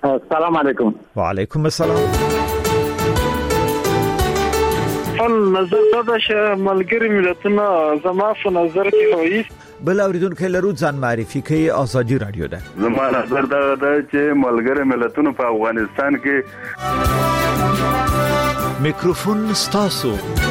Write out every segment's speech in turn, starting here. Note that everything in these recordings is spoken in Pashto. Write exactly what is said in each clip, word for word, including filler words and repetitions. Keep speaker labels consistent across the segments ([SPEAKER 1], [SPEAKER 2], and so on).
[SPEAKER 1] السلام علیکم.
[SPEAKER 2] وعلیکم السلام.
[SPEAKER 3] فل نظر دا چې ملګری ملتونه زما په نظر کې هوي
[SPEAKER 2] بل اوریدونکو لرو ځان معرفي کوي. ازادي رادیو ده.
[SPEAKER 4] زما نظر دا ده چې ملګری ملتونه په افغانستان کې
[SPEAKER 2] میکروفون ستاسو.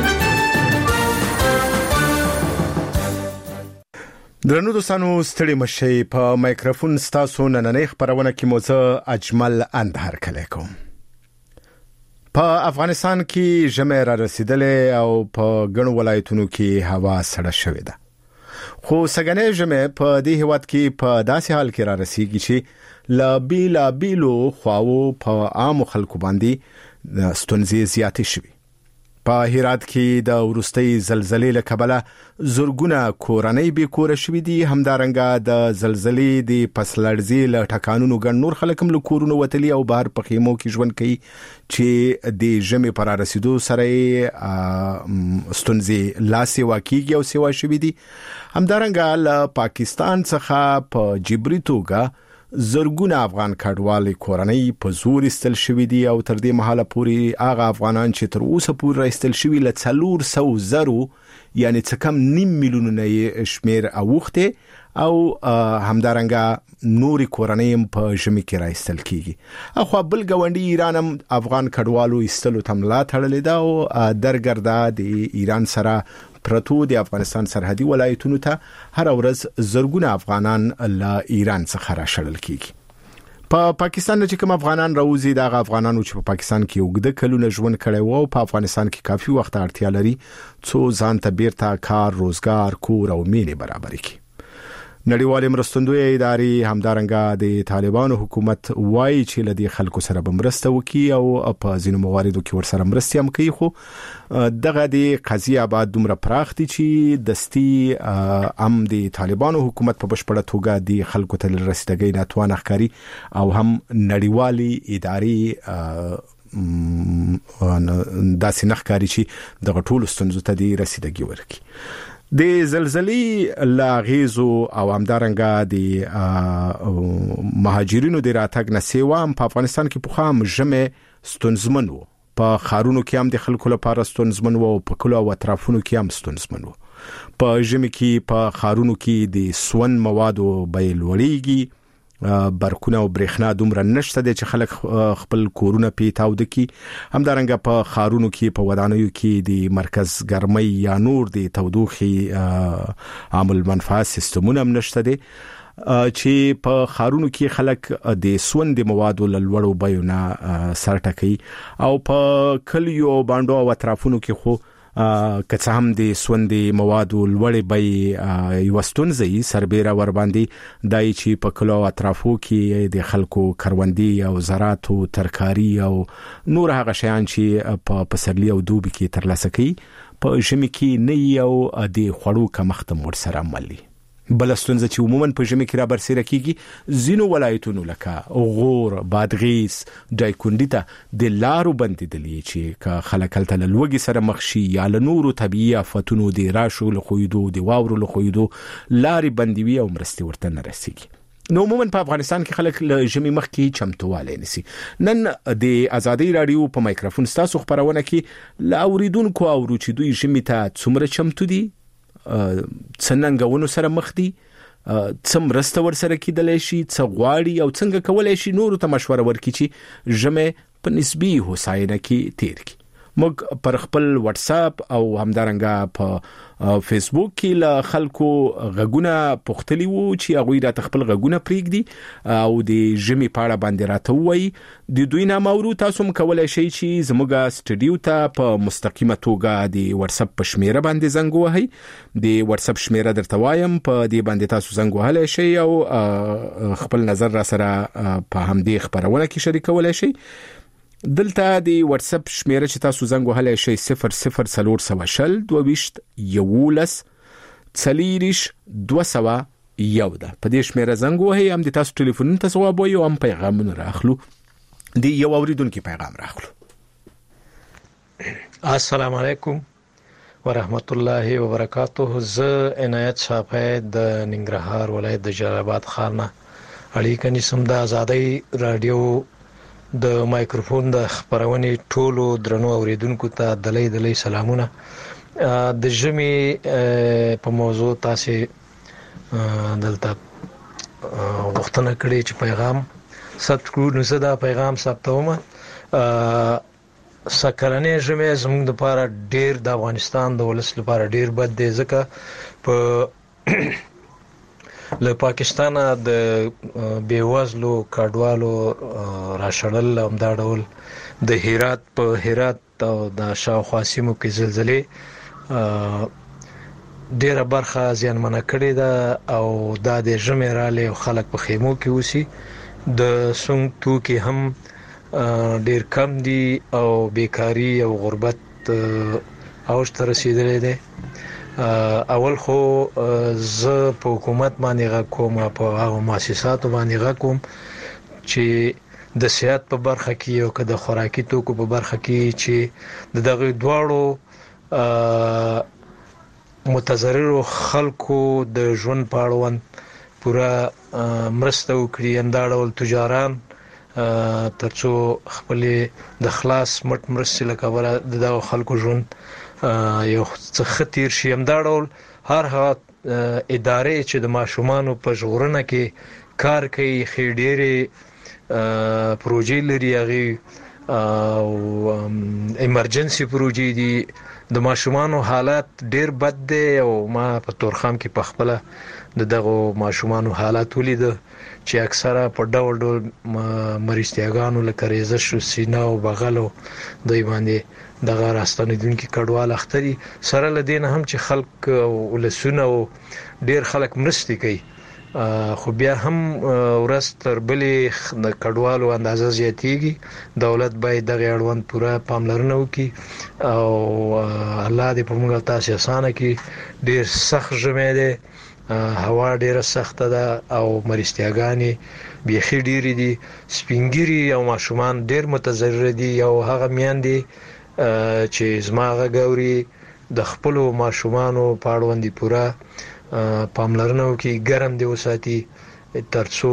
[SPEAKER 5] درنو دوستانو ستړي مشي په میکروفون ستاسو نننې خبرونه کې موزه اجمل اندهر کله کوم. په افغانستان کې ژمي را رسیدلې او په ګڼو ولایتونو کې هوا سړه شوې ده. خو سګنې ژمي په دې هیواد کې په داسې حال کې را رسیږي چې لا بیلا بیلو خواو په عام خلکو باندې ستونزې زیاتې شوي. په هرات کې د ورستۍ زلزلې له کبله زورګونه کورنۍ به کور شوي دي. همدارنګه د زلزلې د پسلړزي له ټکانونو ګڼ نور خلک هم له کورونو وتلي او بهر په خیمو کې ژوند کوي چې د ژمي پر رسیدو سره ستونزې لا سیوا کیږي او سیوا شوي دي. همدارنګه له پاکستان څخه په جبري توګه زرګونه افغان کډوال کورنۍ په زور استل شوي دي او تر دې مهاله پورې هغه افغانان چې تر اوسه پورې استل شوي له څلور سو زرو یعنی څه کم نیم میلیون نه شمیر اوخته او همدارنګه نوري کورنۍ په ژمي کې راستل کیږي. اخو بل ګوندی ایران هم افغان کډوالو استلو تملا تړلې ده او درګردا د ایران سره پرتو د افغانستان سرحدي ولایتونو ته هر ورځ زرګونه افغانان له ایران څخه راشړل کیږي. په پا پاکستان کې کوم افغانان راوځي د افغانانو چې په پاکستان کې وګړه کلونه ژوند کړي وو په افغانستان کې کافي وخت اړتیا لري څو ځان ته بیرته کار روزګار کور او مینه برابر کړي. نړیوال مرستندوی ادارې همدارنګه د طالبانو حکومت وایي چې لدی خلکو سره بمرسته وکي او په ځینو مواردو کې ورسره مرستې هم کوي. خو دغه د قضیه بعد دومره پراخ دي چې دستي ام د طالبانو حکومت په بشپړه توګه د خلکو ته رسیدګۍ ناتوان ښکاری او هم نړیوالي ادارې داسې نخکاری چې دغه ټول ستونزو ته د رسیدګۍ ورکړي. د زلزلې لاغیزو او همدارنګه د مهاجرینو د راتګ نسیوام په افغانستان کې په خام ژمه ستونزمن وو. په خارونو کې هم د خلکو لپاره ستونزمن وو او په کلو او اطرافونو کې هم ستونزمن وو. په ژمه کې په خارونو کې د سون موادو بیل وړيږي، برکونه او برېښنا دومره نشته د چې خلک خپل کورونه پیتاو دي. همدارنګه په خارونو کې په ودانیو کې د مرکز ګرمۍ یا نور د تودوخي عامل منفعت سیستمونه هم نشته دي چې په خارونو کې خلک د سوند موادو لوړو بیونه سر ټکي او په کلیو باندې او اطرافونو کې خو که هم د سوندې موادو لوړې بې یوستونځي سربېره ور باندې دای چې په کلو اطرافو کې د خلکو کروندې او زراعت او ترکاری او نور هغه شیان چې په پسرلی او دوبي کې ترلاسه کوي په ژمي کې نه یو د خوړو کمښت مور سره عملي. بلستونځ چې عموما په ژمي کې را برسېره کیږي زینو ولایتونو لکه غور، بادغیس، دایکندي ته د لارو بندیدلې چې خلک تل لوګي سره مخشي یا له نورو طبيعي آفتونو د راشو له خویدو د واورو له خویدو لاري بندوي او مرستي ورته نه رسیږي. نو عموما په افغانستان کې خلک له ژمي مخکې چمتواله نسی. نن د ازادي رادیو په مایکروفون ستاسو خبرونه کې لا اوریدونکو اورو چې دوی ژمي ته څومره چمتو دي، څنګهونو سره مخ دي، څم رسته ور سره کېدلې شي، څ غواړي او څنګه کولای شي نور ته مشوره ورکړي چې ژمه په نسبی هوساینه کې تیر کی. موږ پر خپل واتس اپ او همدارنګه په فیسبوک کې له خلکو غږونه پوښتلي وو چې هغه د خپل غږونه پریږدي او د ژمي پاړه باندې راته وایي. د دوی نام اورو تاسو هم کولای شئ چې زموږ سټډیو ته په مستقیمه توګه د واتس اپ په شمیره باندې زنګ وهئ. د واتس اپ شمیره درته وایم، په دې باندې تاسو زنګ وهلی شئ او خپل نظر را سره په همدې خبرونه کې شریکولای شئ. دلته د واتس اپ شمیره چې تاسو زنګ وهلی شئ صفر صفر څلور سوه شل دوه ویشت یولس څلېرویشت دوه سوه یو ده. په دې شمیره زنګ وهئ، هم د تاسو ټلیفونونو ته ځواب وایو، هم پیغامونه راخلو. د یو اوریدونکو پیغام راخلو.
[SPEAKER 6] السلام علیکم ورحمت الله وبرکاته. زه عنایت شافعی د ننګرهار ولایت د جلال آباد ښار نه اړیکه نیسم. د ازادۍ رادیو د مایکروفون د خبرونې ټولو درنو اوریدونکو ته دلی دلی سلامونه. د ژمي په موضوع تاسو دلته وختونه کړی چې پیغام ثبت کړو، نو زه دا پیغام ثبتوم. سکرانه ژمي زموږ لپاره ډیر د افغانستان د ولس لپاره ډیر بد دی، ځکه په له پاکستان د بیوزلو کډوالو راشړل همدا ډول د هرات په هرات او د شاوخوا سیمو کې زلزلې ډیره برخه زیانمنه کړې ده او دا د ژمي رالی او خلک په خیمو کې اوسي. د سونګ توکي هم ډیر کم دي او بیکاری او غربت اوج ته رسیدلې ده. اول خو زه په حکومت باندې غږ کوم، په هغه مؤسساتو باندې غږ کوم چې د صحت په برخه کې او که د خوراکي توکو په برخه کې چې د دغه دواړو متضررو خلکو د ژوند په اړوند پوره مرسته وکړي، همدا ډول تجاران ترڅو خپل د خلاص مټ مرستې لکه دغه خلکو ژوند یو څه خطر شي. همدا ډول هر هغه ادارې چې د ماشومانو په ژغورنه کې کار کوي، خېډيري پروژې لري، هغه او ایمرجنسي پروژې دي. د ماشومانو حالات ډیر بد دي او ما په تورخم کې په خپل د دغه ماشومانو حالات ولید چې اکثره په ډول ډول مریضتیاګانو لکه ریزش او سینه او بغلو دوی باندې دغه راستنیدونکو کډوال اختري سره لدین هم چې خلک ولسونه او ډیر خلک مرستي کوي، خو بیا هم ورځ تر بلې د کډوالو اندازه زیاتېږي. دولت باید دغه اړوند پوره پاملرنه وکړي او الله دې په موږ تاسو اسانه کې. ډیر سخت ژمي دی، هوا ډیره سخته ده او مریضتیاګانې بیخي ډیرې دي. سپینګیري او ماشومان ډیر متضرر دي. او هغه میاندې چې زما هغه ګوري د خپل ماشومانو په اړوند پوره پاملرنه وکړي، ګرم دی وساتي ترڅو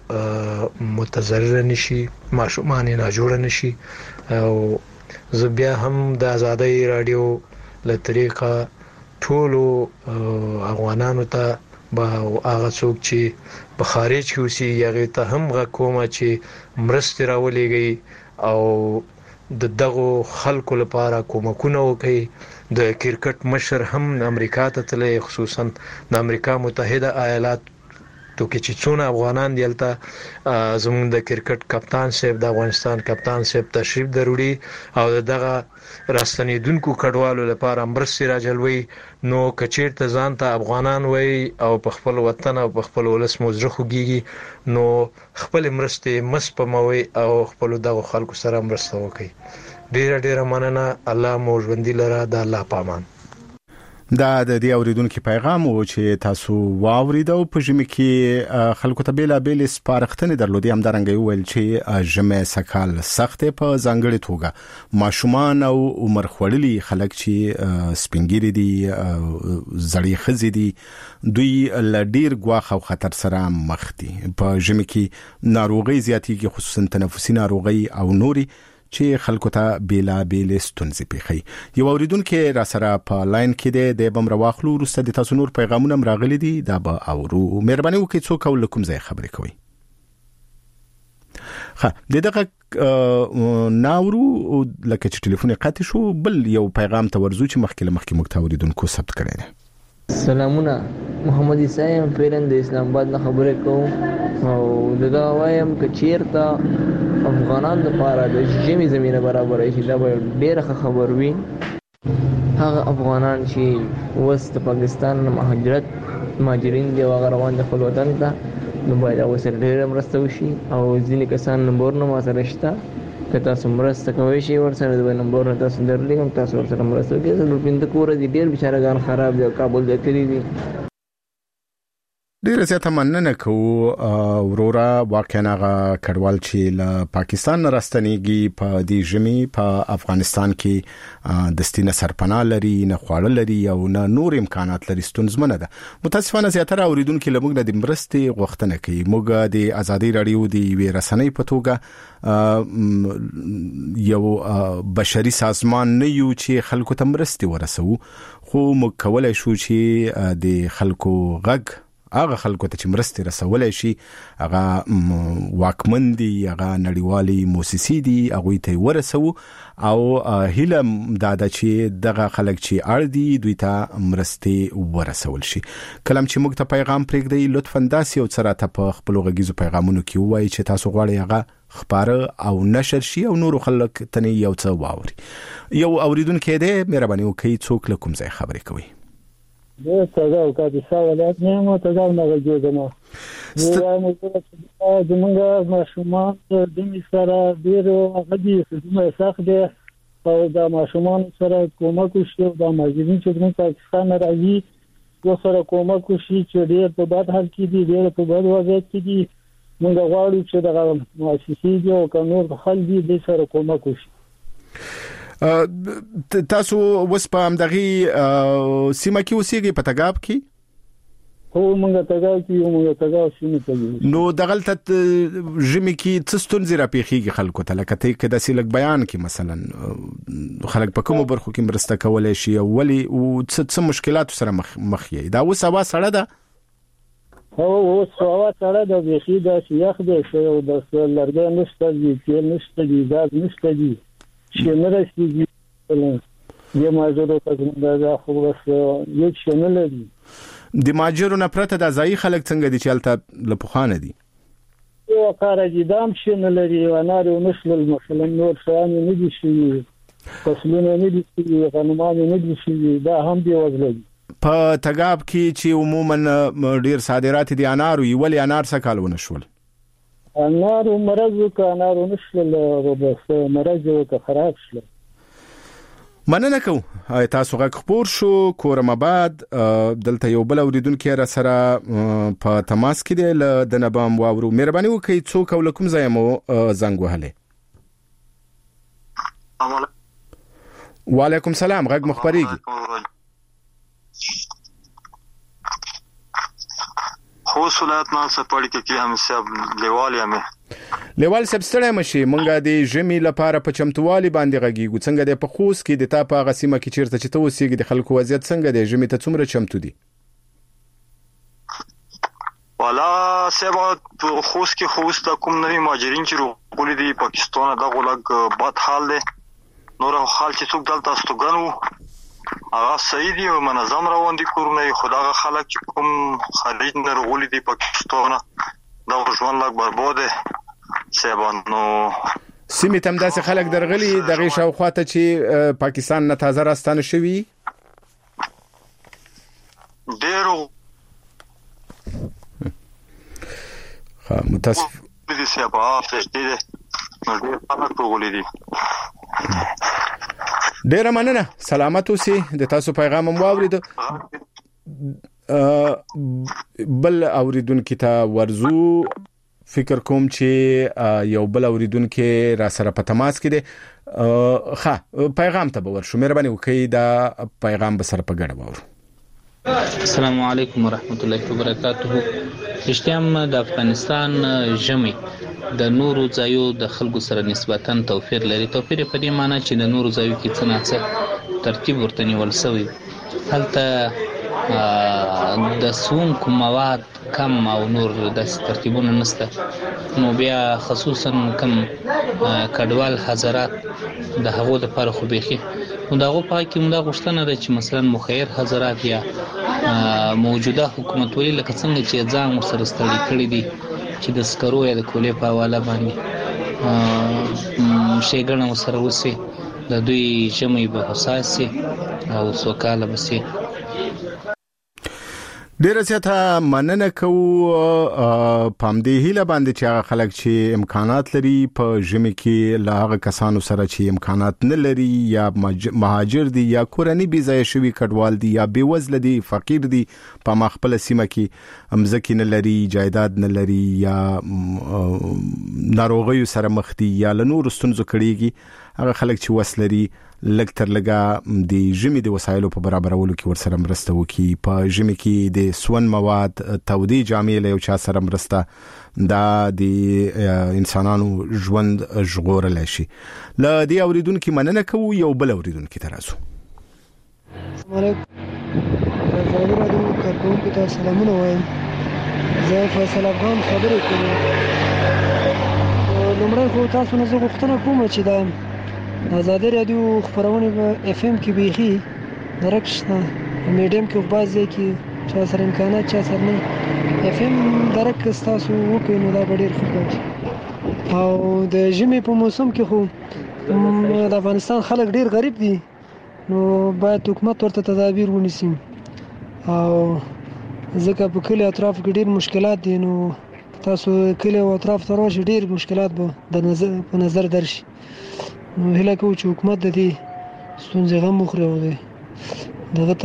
[SPEAKER 6] متضرر نشي، ماشومان نه جوړ نشي. او زه بیا هم د آزادۍ رادیو له طریقه ټولو افغانانو ته به هغه څوک چې په خارج کې اوسي هغه ته هم غږ کوم چې مرستې راولېږي او د دغه خلکو لپاره کومکونه وکړي. د کرکټ مشر هم امریکا ته تللی، خصوصا د امریکا متحده ایالات تو کې چې څونه افغانان دي هلته زموږ د کرکټ کپتان صاحب د افغانستان کپتان صاحب تشریف ضروري او دغه راستنیدونکو کډوالو لپاره مرستې راجلوي. نو کچیرته ځان ته افغانان وای او په خپل وطن او په خپل ولس موزه خوږي، نو خپل مرستې مسپموي او خپل دغه خلکو سره مرسته وکړي. ډیره ډیره مننه. الله مو ژوندي لره. د الله پامان.
[SPEAKER 5] دا د دې اوریدونکو پیغام او چې تاسو واوریدو. په ژمي کې خلکو ته بیل بیل سپارښتنې درلودي، هم درنګي ویل چې ژمي سکال سخت په ځانګړي توګه ماشومان او عمر خړلي خلک چې سپینګيري دي، زړې خزې دي، دوی لډیر غواخ او خطر سره مخ دي. په ژمي کې ناروغي زیاتېږي، خصوصا تنفسي ناروغي او نوري چې خلکو ته بیلا بیل ستونزې پیخي. یو اوریدونکو را سره په لاین کې دی، د بم رواخلو ورسته د تاسو نور پیغامونه مراغلي دي، دا به اورو. مهرباني وکړئ څوک او کوم ځای خبرې کوي. ها د دغه ناورو لکه چې ټلیفون قطع شو، بل یو پیغام ته ورزو چې مخکې مخکې مکتب اوریدونکو ثبت کړی دی.
[SPEAKER 1] سلامونه، محمد عیسی پیرن د اسلام آباد نه خبرې کوم او دغه وایم چې چیرته افغانان لپاره د ژمي زمينه برابر شي دا به ډېر خبر وي. هغه افغانان چې وست پاکستان نه مهاجرت مهاجرین دی او روان دي خپل وطن ته، نو باید اوسره ډېر مرسته وشي. او ځینې کسان نمبر نه ما سره شته، که تاسو مرسته کوئ شي ورسره د نمبر نه تاسو درلېږم، تاسو ورسره مرسته وکړئ. زه په پنځه کور دي ډېر بیچارهګان خراب دي او کابل ته تللي دي.
[SPEAKER 5] ډیره زیاته مننه کوو ورورا. واقعا هغه کډوال چې له پاکستان راستنیږي په دې ژمي په افغانستان کې د ستینه سرپناه لري، نه خواړه لري او نه نور امکانات لري، ستونزمنه ده. متاسفانه زیاتره اوریدونکو لمغ د مرستې غوښتنه کوي. موږ د ازادي رادیو د وی رسنۍ په توګه یو بشري سازمان نه یو چې خلکو ته مرستې ورسوي، خو موږ کولای شو چې د خلکو غږ هغه خلکو ته چې مرستې رسولای شي، هغه واکمن دي، هغه نړیوالي موسسې دي، هغه ته ورسو او هیله دا ده چې دغه خلک چې اړ دي دوی ته مرستې ورسول شي. کلم چې موږ ته پیغام پرېږدي لطفا داسې یو څه راته په خپل غږیزو پیغامونو کې ووایي چې تاسو غواړئ هغه خبره او نشر شي او نور خلک ته یو څه واوري. یو اوریدونکو دې مهرباني وکړئ، څوک له کوم ځای خبرې کوي؟
[SPEAKER 7] زه تازه کاپیسا ولایت نه یم، تازه نه راځم. زه مو ته زمونږ ماشومان د دې سره ډېر غدي خدمت سخت دي او د ماشومان سره کومک وشي، د ماجرین چې د پاکستان راځي یو سره کومک وشي چې ډېر په بد حال کې دي، ډېر په بد وضعیت کې دي. موږ غواړو چې د مؤسسې دي او قانون خل دي د سره کومک وشي.
[SPEAKER 5] تاسو وس په امدغي سیمه کې اوسېږئ په تګاب کې؟
[SPEAKER 7] هو موږ تګاب کې یو، موږ تګاب سیمه کې.
[SPEAKER 5] نو دغلته ژمي کې څه ستونزې راپېښېږي خلکو ته؟ لکه ته کې داسې لږ بیان کې مثلا خلک په کومو برخو کې مرسته کولی شي او ولې او څه مشکلاتو سره مخ مخ یې؟ دا اوس هوا سړه ده؟
[SPEAKER 7] هو اوس هوا سړه ده، بیخي داسې یخ دی چې د لرګی نشته دي، تیل نشته دي، ګاز نشته دي چې نه رسېږي. د ماجرو ته دا خو بس هیڅ شی نه لري.
[SPEAKER 5] د ماجرو نه پرته د ځایي خلک څنګه دي چې هلته له پخوانه دي؟
[SPEAKER 7] یو کارګردان شي نه لري، انار او نسل مثلا نور شیان نه دي شي، فصلونه نه دي شي، غنمان نه دي شي، دا هم دی وزلي.
[SPEAKER 5] په تګاب کې چې عموما ډیر صادرات دي انارو، ولې انار څه کال ونه شول؟
[SPEAKER 7] انار مرض کا انار نشل بس مرض کا خراب شل.
[SPEAKER 5] مننه کوم. تاسو غږ خبر شو کورم آباد دلته یو بل اوریدونکو را سره په تماس کې دی د نبام واورو. مهرباني وکړئ څوک او کوم ځای مو زنګ وهله؟ وعلیکم سلام، غږ مخبريږي.
[SPEAKER 8] خو صلات نال سپړی کې هم سب لیوال یم
[SPEAKER 5] لیوال سب ستړی مشي. مونږه د ژمي لپاره په چمتووالي باندې غږیږو. څنګه د پخوس کې د تا په غسیمه کې چیرته چې ته اوسېږي د خلکو وضعیت څنګه دی؟ ژمي ته څومره چمتو دي؟
[SPEAKER 8] والا سبا خوس کې خوس د کوم نوی ماجرین چې روغولي دي پاکستان دا غلګ بد حال دی. نور حال چې څوک دلته استوګنو هغه صحیح دی او منظم روان دي کورونه. خدای خلک چې کوم خارج نه روغولي دي پاکستان دا ژوند لاګ برباد سیبان. نو
[SPEAKER 5] سیمه تم داسې خلک درغلي دغه شاوخواته چې پاکستان نه تازه راستانه شوي
[SPEAKER 8] ډیرو
[SPEAKER 5] ها متاسف
[SPEAKER 8] دي سیبا فشتي نو ډیر خلک روغولي دي.
[SPEAKER 5] ډیره مننه، سلامت اوسئ. د تاسو پیغام هم واورید. بل اوریدونکو ته ورزو فکر کوم چې یو بل اوریدونکو را سره په تماس کې دي. ښه پیغام ته به ورشو. مهرباني وکړئ دا پیغام به سره په ګډه واورو.
[SPEAKER 9] السلام علیکم ورحمت الله وبرکاته. اشتیام د افغانستان ژمي د نورو ځایو د خلکو سره نسبتاً توپیر لري. توپیر په دې معنی چې د نورو ځایو کې څه نه څه ترتیب ورته نیول شوی. هلته د سونکو مواد کم او نور د ترتیبونه نشته. نو بیا خصوصا کم کډوال حضرات د هغو لپاره خو بيخي نو دغه په کې موږ غوښتنه ده چې مثلا مخیر حضرات یا موجوده حکومت ولې لکه څنګه چې ځان سره ستړي کړی دي چې د سکرو یا د کولې په حواله باندې شیګنه سره وسی د دوی ژمي به حساسي او سوکاله بسي.
[SPEAKER 5] ډیره زیاته مننه کوو پام دې هیله باندې چې هغه خلک چې امکانات لري په ژمي کې له هغه کسانو سره چې امکانات نه لري یا مهاجر دي یا کورنۍ بي ځای شوي کډوال دي یا بیوزله دي فقیر دي په مخبل سیمه کې امزکه نه لري جایداد نه لري یا ناروغي سره مخ دي یا له نور ستونزو کړيږي هغه خلک چې وسلري لکتر لګا د ژمي د وسایلو په برابرولو کې ورسره مرسته وکي په ژمي کې د سون مواد تودي جامې له یو چا سره مرسته دا د انسانانو ژوند ژغورل شي ل دې اوریدونکو مننه کوو یو بل اوریدونکو ترازو
[SPEAKER 10] السلام علیکم زه راډیو کارکونکو ته سلامونه وایم زه فیصل افغان خبرې کوم لومړی خو تاسو نه زه غوښتنه کوم چې دا آزادي رادیو خبرونه په اف ام کې بيخي درکشنه میډیم کې بعضی کې چې سره امکانات چې سره نه اف ام درک تاسو وکړئ نو دا ډېر ښه کوي او د ژمي په موسم کې خو د افغانستان خلک ډېر غریب دي نو باید حکومت ورته تدابیر ونیسي او ځکه په کلی اطراف کې ډېر مشکلات دي نو تاسو کلی او اطراف ته راشئ ډېر مشکلات به د نظر په نظر درشي نو هله کوم چې حکومت د دې ستونزې غم مخره وي دغه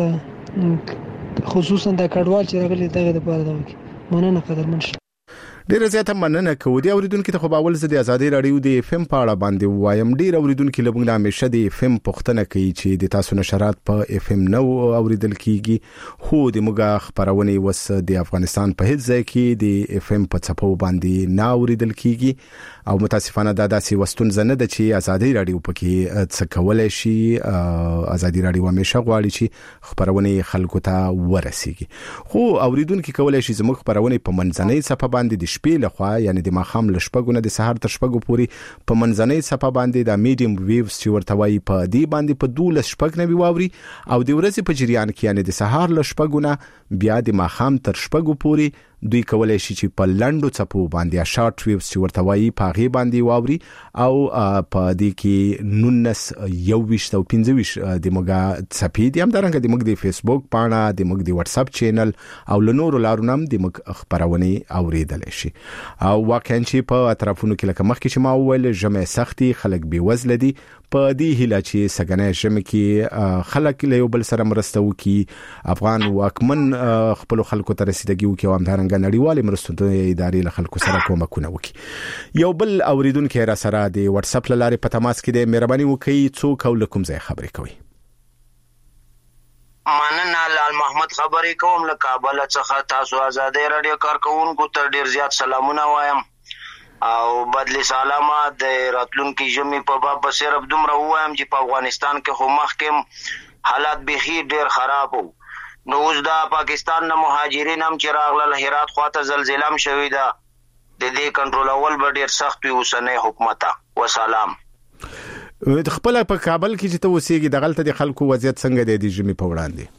[SPEAKER 10] ته خصوصا د کډوال چې راغلي دغه د پاره دا مننه قدرمن شي
[SPEAKER 5] ډیره زیاته مننه کوو دی اوریدونکو ته خو باول زه د آزادي رادیو د اف ام په اړه باندې وایم ډیر اوریدونکو له موږ همیشه د اف ام پښتنه کوي چې د تاسو نشرات په اف ام نو اوریدل کیږي خو د موږ خبرونه وس د افغانستان په هیڅ ځای کې د اف ام په څپو باندې نه اوریدل کیږي او متاسفانه دا داسې وستون زنه د چې آزادي رادیو پکې څه کولای شي آزادي رادیو همیشه غواړي چې خبرونه خلکو ته ورسیږي خو اوریدونکو کولای شي زموږ خبرونه په منځنۍ صفه باندې د شپې لخوا یعنی د ماخام لشپګونه د سحر تر شپګو پوري په منځنۍ صفه باندې د میډیم ویوز چې ورته وایي په دې باندې په دولس شپګ نه ویوري او د ورځې په جریان کې یعنی د سحر لشپګونه بیا د ماخام تر شپګو پوري دوی کولای شي چې په لندو چپو باندې شارټ ویوز چې ورته وایي په غي باندې واوري او په دې کې نونس یو ویشت او پنځه ویشت د موږ چپی دي هم درنګ د موږ د فیسبوک پاڼه د موږ د واتس اپ چینل او لنور لارونم د موږ خبرونه اوریدل شي او واقعا چې په اطرافونو کې لکه مخکې چې ما وویل جمع سختي خلک بي وزله دي په دې هله چې سګنه شمه کې خلک له یو بل سره مرسته وکي افغان واکمن خپل خلکو ته رسیدګي وکي او همدارنګ نړیوال مرستو ادارې له خلکو سره کومکونه وکي یو بل اوریدونکو را سره د واتس اپ لارې په تماس کې د مهرباني وکړئ څوک او لکم ځای خبرې کوي
[SPEAKER 11] مننه لال محمد خبرې کوم له کابل څخه تاسو آزادي رادیو کارکونکو ته ډیر زیات سلامونه وایم او بدلی سلامه د راتلونکو ژمي په باب صرف دومره وایم چې په افغانستان کې خو مخکې حالات بيخي ډیر خراب وو نو اوس دا پاکستان نه مهاجرین هم چې راغلل هرات خواته زلزلہ هم شوې ده د دې کنټرول اول به ډیر سخت وي اوسنۍ حکومت وسلام
[SPEAKER 5] خپل په کابل کې چې ته وسیږي د غلطه د خلکو وضعیت څنګه دی د ژمي په وړاندې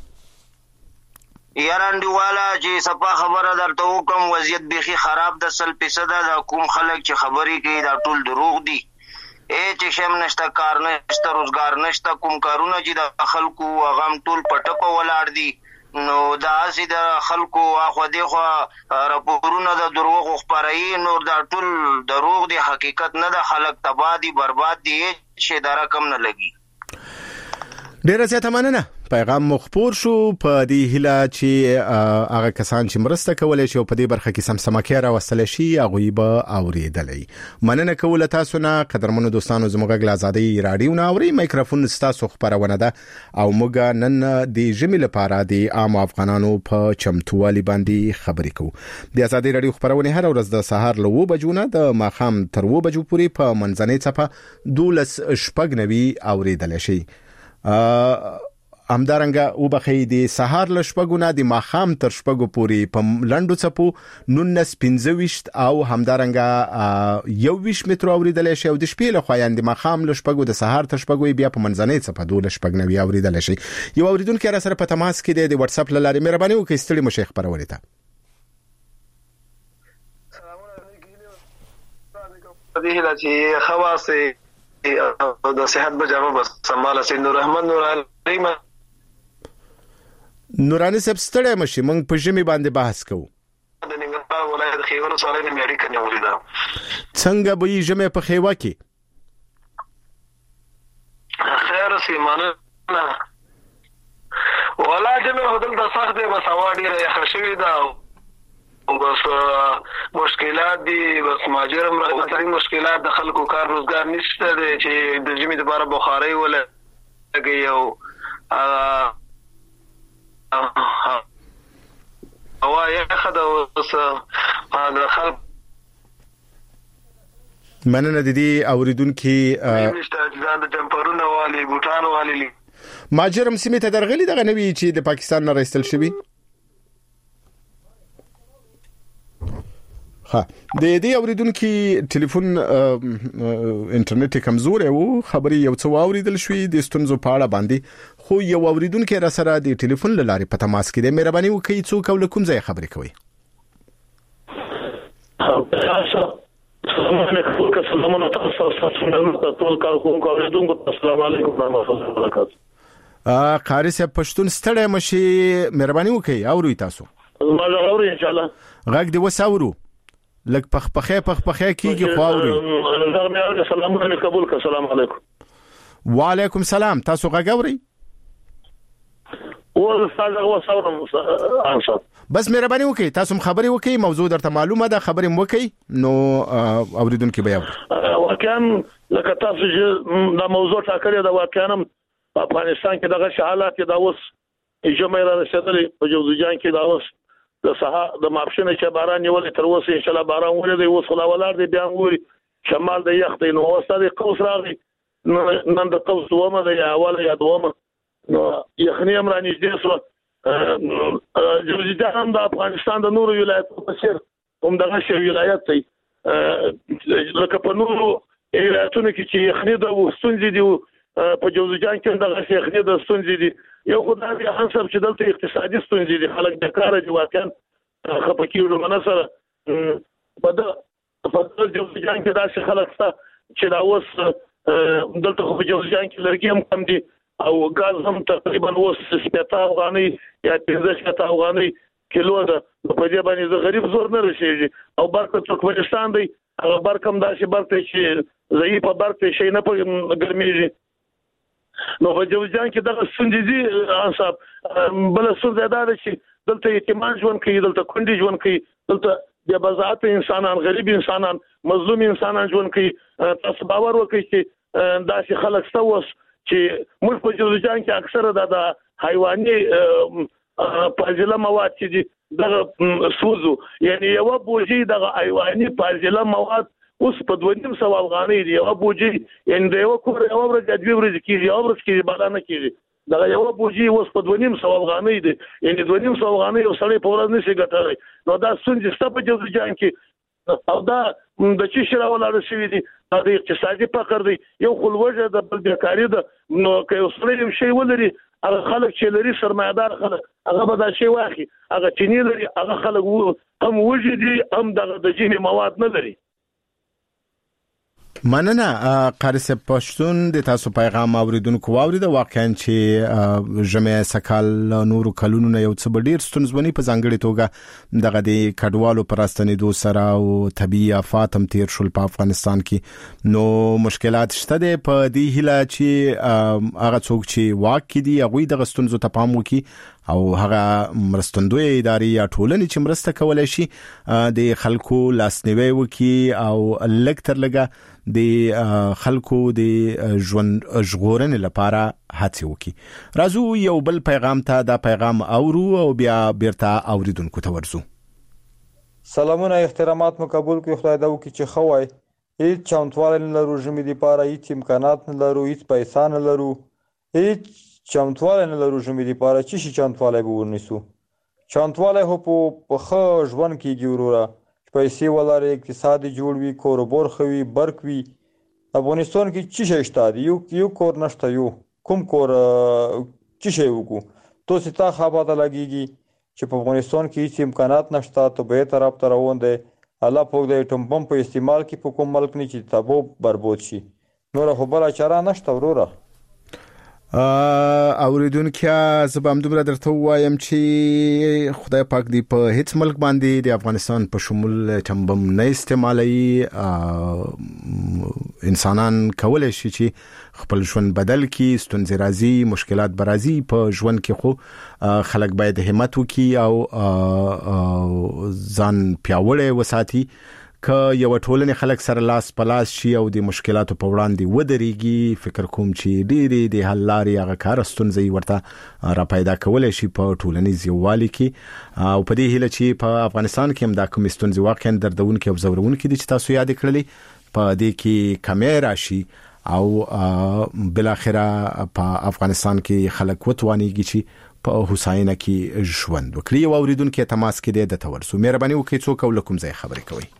[SPEAKER 11] یاران دیواله چې صفه خبره درته وکم وضعیت بيخي خراب د سل فیصد د کوم خلک چې خبرې کوي دا ټول دروغ دي اے چې شم نشته کار نشته روزګار نشته کوم کارونه چې د خلکو غم ټول پټکو ولاړ دي نو دا سي د خلکو اخو دی خو راپورونه د دروغ خبري نور دا ټول دروغ دي حقیقت نه د خلک تبادي برباد دي چې دا رقم نه لګي
[SPEAKER 5] ډیره زیاته مننه پیغام مخبور شو په دې هله چې هغه کسان چې مرسته کولای شي په دې برخه کې سمسمه کې راوستل شي هغه به اوریدلې مننه کوله تاسو نه قدرمنو دوستانو زموږ د آزادي رادیو نه اوري مایکروفون تاسو خبرونه ده او موږ نن د ژمي لپاره د عام افغانانو په چمتووالي باندې خبرې کوو د آزادي رادیو خبرونه هر ورځ د سهار له و بجو نه د ماخام تر و بجو پورې په منځنۍ صفه دولس شپږ نوي اوریدل شي همدارنګه وبخې د سهار لشپګونه د ماخام تر شپګو پوري په لندو چپو نونس پنځه ویشت او همدارنګه یو ویش متر اوریدل شي او د شپې له خوایند د ماخام لشپګو د سهار تر شپګو بیا په منځنۍ چپه دوه لشپګ نوي اوریدل شي یو اوریدونکو را سره په تماس کې د واتس اپ لارې مهرباني وکړئ ستړي مشه خبرونه ته
[SPEAKER 12] دې هله چې خواصه د صحت بجامه بس سماله سید نور احمد نور علي
[SPEAKER 5] نوراني صاحب ستړی مشي موږ په ژمي باندې بحث کوو.
[SPEAKER 12] د ننګرهار ولایت خیور ولسوالۍ نه مې اړیکه نیولې ده.
[SPEAKER 5] څنګه به یې ژمي په خیوه کې؟
[SPEAKER 12] خیر سیمانه ولا ژمي هدل د سخت دی، بس هوا ډېره یخه شوې ده، بس مشکلات دي، بس ماجرم راځي مشکلات د خلکو کار روزګار نشته دی چې د ژمي لپاره بخارۍ ولګي او هوا یخه ده اوس د خلک
[SPEAKER 5] مننه د دې اوریدونکو
[SPEAKER 12] نشته د جمپرونو والی بوټانو والی
[SPEAKER 5] ماجرم سیمه ته درغلي دغه نوی چې د پاکستان نه راستل شوی. ها د دې اوریدونکو ټلیفون انټرنیټ کمزور او خبري یو څو اوریدل شوې د ستونزو په اړه باندې، خو یو اوریدونکو را سره د ټلیفون لارې په تماس کې د مهرباني وکړئ څوک او کوم ځای خبرې کوي.
[SPEAKER 13] السلام علیکم سلامونه تاسو تاسو نن ټول کار کوم اوریدونکو السلام علیکم ورحمت الله وبرکاته.
[SPEAKER 5] ا قاری صاحب پښتون ستړی مشي مهرباني وکړئ اوري تاسو.
[SPEAKER 13] ما اوري ان شاء الله.
[SPEAKER 5] غږ دی وساورو لک پخ پخې پخ پخې کیږي خو اوري.
[SPEAKER 13] السلام علیکم قبول ک السلام علیکم.
[SPEAKER 5] وعلیکم السلام تاسو غږ اوري؟
[SPEAKER 13] ول استاد هو څورم انصاف
[SPEAKER 5] بس مهرباني وکړئ تاسو خبري وکړئ موضوع درته معلومه ده خبري مو وکړئ نو اوریدونکو به اوري.
[SPEAKER 13] واقعا لکه تاسو چې دا موضوع ټاکلې ده واقعا په افغانستان کې دغه حالات دا اوس جمعه را رسېدلې په جوزجان کې دا اوس د سها د ماپښینه چې باران نیولې تر اوسه ان شاء الله باران ولې اوس خلا ولار دی بیا ووري شمال د یخ دی نو اوس د قوس راغی نن د قوس دومه د اوله یا دومه نو یخنی هم را نږدې شو. جوزجان هم د افغانستان د نورو ولایتونو په څیر هم دغه شی ولایت دی لکه په نورو ولایتونو کې چې یخنی د وستونځي دی په جوزجان کې دغه شی یخنی د ستونځي دی. یو خدای دې حساب چې دلته اقتصادي ستونزې دي خلک د کار دی واقعا خپکیږي مناسره په د په جوزجان کې داسې خلک چې دا اوس دلته په جوزجان کې لرګي هم کم دي او غاز هم تقریبا اوس سپېته افغاني یا پنځه سپېته افغاني کیلو ده په دې باندې د غریب زور نه رسیږي او برکه ترکمنستان دی هغه برکم داسې برکه چې ضعیف برکه شي نه په ګرميږي. نو په جوزجان کې دغه ستونزې دي انصاف بل ستونزه ده چې دلته یتیمان ژوند کوي دلته کونډې ژوند کوي دلته د بازات انسانان غریب انسانان مظلوم انسانان ژوند کوي. تاسو باور وکړئ چې داسې خلک ستوس چې موږ په جوزجان کې اکثره د حیواني فاضله مواد چې دغه سوزو یعنی یو بوجي دغه حیواني فاضله مواد اوس په دوه نیم سو افغاني دی یو بوجي یعنی د یو کور یو ورځ د دوه ورځې کې یو ورځ کې بلانه کېږي دا یو بوجي اوس په دوه نیم سو افغاني دی یعنی دوه نیم سو افغاني یو سړی په ورځ نشي ګټلای. نو دا څنګه ست په جوزجان کې او دا د چی شرا ولاړ شوی دی د اقتصادي فقر دی یو خلوجه د بل بیکاری ده. نو که یو سړی شی ولري هغه خلک چې لري سرمایدار خلک هغه به دا شی واخی هغه چینی لري هغه خلک هم وجدي هم د جنې مواد نه لري.
[SPEAKER 5] مننه قاری صاحب پښتون د تاسو پیغام اوریدونکو واورید واقعا چې جمعه سکال نورو کلونو نه یو څه ډیر ستونزمنې په ځانګړي توګه دغه د کډوالو پراستنیدو سره او طبيعي آفات هم تیر شول په افغانستان کې نو مشکلات شته د په دې هله چې هغه څوک چې واقع دي هغه د غستونزو ته پام وکي او هغه مرستندوی ادارې یا ټولنې چې مرسته کولای شي د خلکو لاسنیوي وکي او لکتر لګه د خلکو د ژوند ژغورنې لپاره هڅه وکي. راځو یو بل پیغام ته دا پیغام اورو او بیا بیرته اوریدونکو ته ورسو.
[SPEAKER 14] سلامونه احترامات مو قبول کړئ خدای دا وکي چې خوای هیڅ چمتووالی نه لرو ژمې لپاره هیڅ امکانات نه لرو هیڅ پیسې نه لرو هیڅ چمتوالی نه لرو ژمې لپاره چې شي چمتوالی به ونیسو. چمتوالی خو په ښه ژوند کېږي وروره چې پیسې ولرې اقتصاد جوړ وي کاروبار ښه وي برق وي. افغانستان کې څه شی شته یو یو کور نشته یو کوم کور څه شی وکړو تاسو ته ښه پته لګېږي چې په افغانستان کې هیڅ امکانات نشته ته به طرف ته روان دی الله پاک د اټوم بم په استعمال کې په کوم ملک نه چې تباہ برباد شي نور خو بله چاره نشته وروره.
[SPEAKER 5] اوریدونکو زبام دومره درته وایم چې خدای پاک دی په هیڅ ملک باندې د افغانستان په شمول چمبم نه استعمالي. انسانان کولای شي چې خپل ژوند بدل کړي، ستونزې راځي، مشکلات برازي په ژوند کې، خو خلک باید همت وکړي او ځان پیاوړی وساتي. که یو ټولنه خلک سره لاس پلاس شي او د مشکلاتو په وړاندې ودرېږي، فکر کوم چې ډېرې د حل لارې هغه کار ستونزې ورته را پیدا کولای شي په ټولنیز یووالي کې. او په دې هیله چې په افغانستان کې هم دا کوم ستونزې واقعا دردونکې او زورونکې دي چې تاسو یاد کړلې، په دې کې کمی راشي او بل اخره په افغانستان کې خلک وتوانيږي چې په حسینه کې ژوند وکړي. او اوریدونکو تماس کې د تورسو مهرباني وکړئ څوک ولکم ځای خبرې کوي.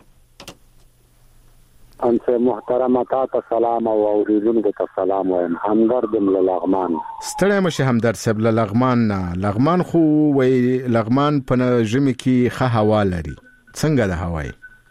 [SPEAKER 15] انسه محترمه تاسو سلام او اوریدونکو ته سلام وایم. همدرد لغمان.
[SPEAKER 5] ستړی مشه همدرد صاحب لغمان. لغمان خو وای لغمان په ژمي کې ښه هوا لري، څنګه د هوای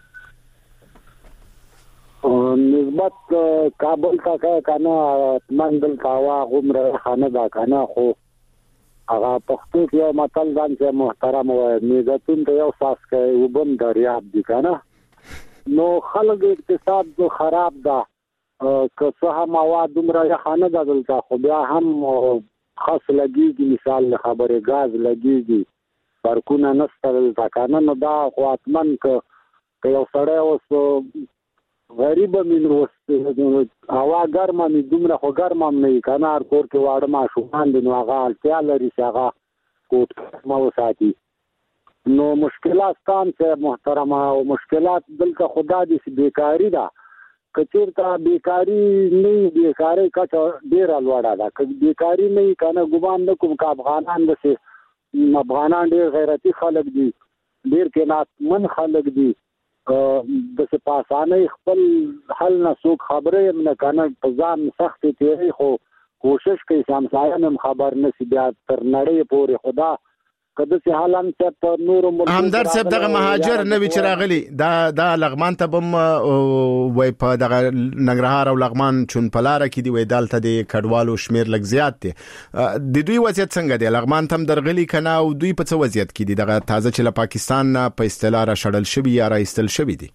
[SPEAKER 15] نسبت کابل ته کنه منډل کاوا غمره خانه دا کنه، خو هغه پښتو کې یو متل ځان چې محترم وای میزتون ته یو ساس کوي وبم دریاب دي کنه. نو خلک اقتصاد جو خراب ده، که څه هم مواد دومره یخانه ده دلته، خو بیا هم خاص لګیږي، مثال خبره غاز لګیږي، برکونه نشته دلته کنه. نو دا خو اتمن که یو سړی اوس غریب مين وست هوا ګرمه مې دومره خو ګرمه نه کنه، هر کور کې واړه ماشومان دي، نو هغه اړتیا لري چې هغه کوټ مو ساتي. نو مشکلات کام څه محترمه او مشکلات دلته خدا دې بیکاری ده، کچیرته بیکاری نه بیکاری کچا ډیر لوړه ده، که بیکاری نه کنه ګومان نه کوم کا افغانان دسه افغانان ډیر غیرتی خلک دي، ډیر کینات من خلک دي، د څه پاسانه خپل حل نه څوک خبره نه کنه، په ځان سخت تیری خو کوشش کوي سمسایه هم خبر نشي بیا تر نړۍ پورې خدا کده چې حالان چې په نور ملک
[SPEAKER 5] همدر صاحب دغه مهاجر نوی چې راغلي دا دا لغمان ته بم وای په دغه ننګرهار او لغمان چون پلاره کې دی وای دالته د کډوالو شمیر لږ زیات دی. د دوی وضعیت څنګه دی؟ لغمان تم درغلي کنه او دوی په څه وضعیت کې دي؟ دغه تازه چې له پاکستان په اصطلاح را شړل شوی یا را ایستل شوی دي؟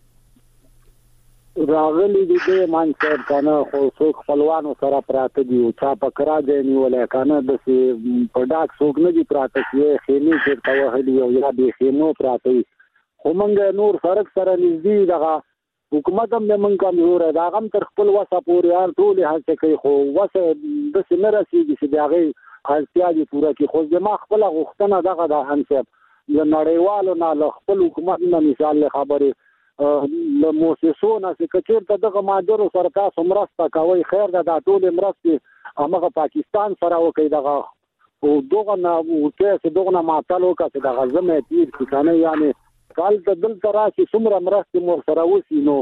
[SPEAKER 15] راغلي دي د مانچر کنه، خو څوک خپلوانو سره پراته دي او چا پکرا دی نیولای کنه، د په ډاک څوک نه دي پراته چې خېمې چیرته وهلي او یا به خېمو پراته. خو موږ نور فرق سره نږدې دغه حکومت هم موږ کمزور ده، هغه تر خپل وسه پورې هر ټول هڅه کوي، خو وسه د سینه رسیدي چې دغه اړتیا دي پوره کی. خو زما خپل غوښتنه دغه د انسب د نړیوالو نه خپل حکومت نه مثال خبره له موسسونه چې کچیرته دغه ماجر سره تاسو مرسته کوي خیر ده، د ټول مرسته هغه پاکستان سره وکي دغه او دغه نه وکي دغه نه ماتلو کته دغه زمه تیر کنه، یعنی کال ته دل تر چې څومره مرسته مو سره وسی نو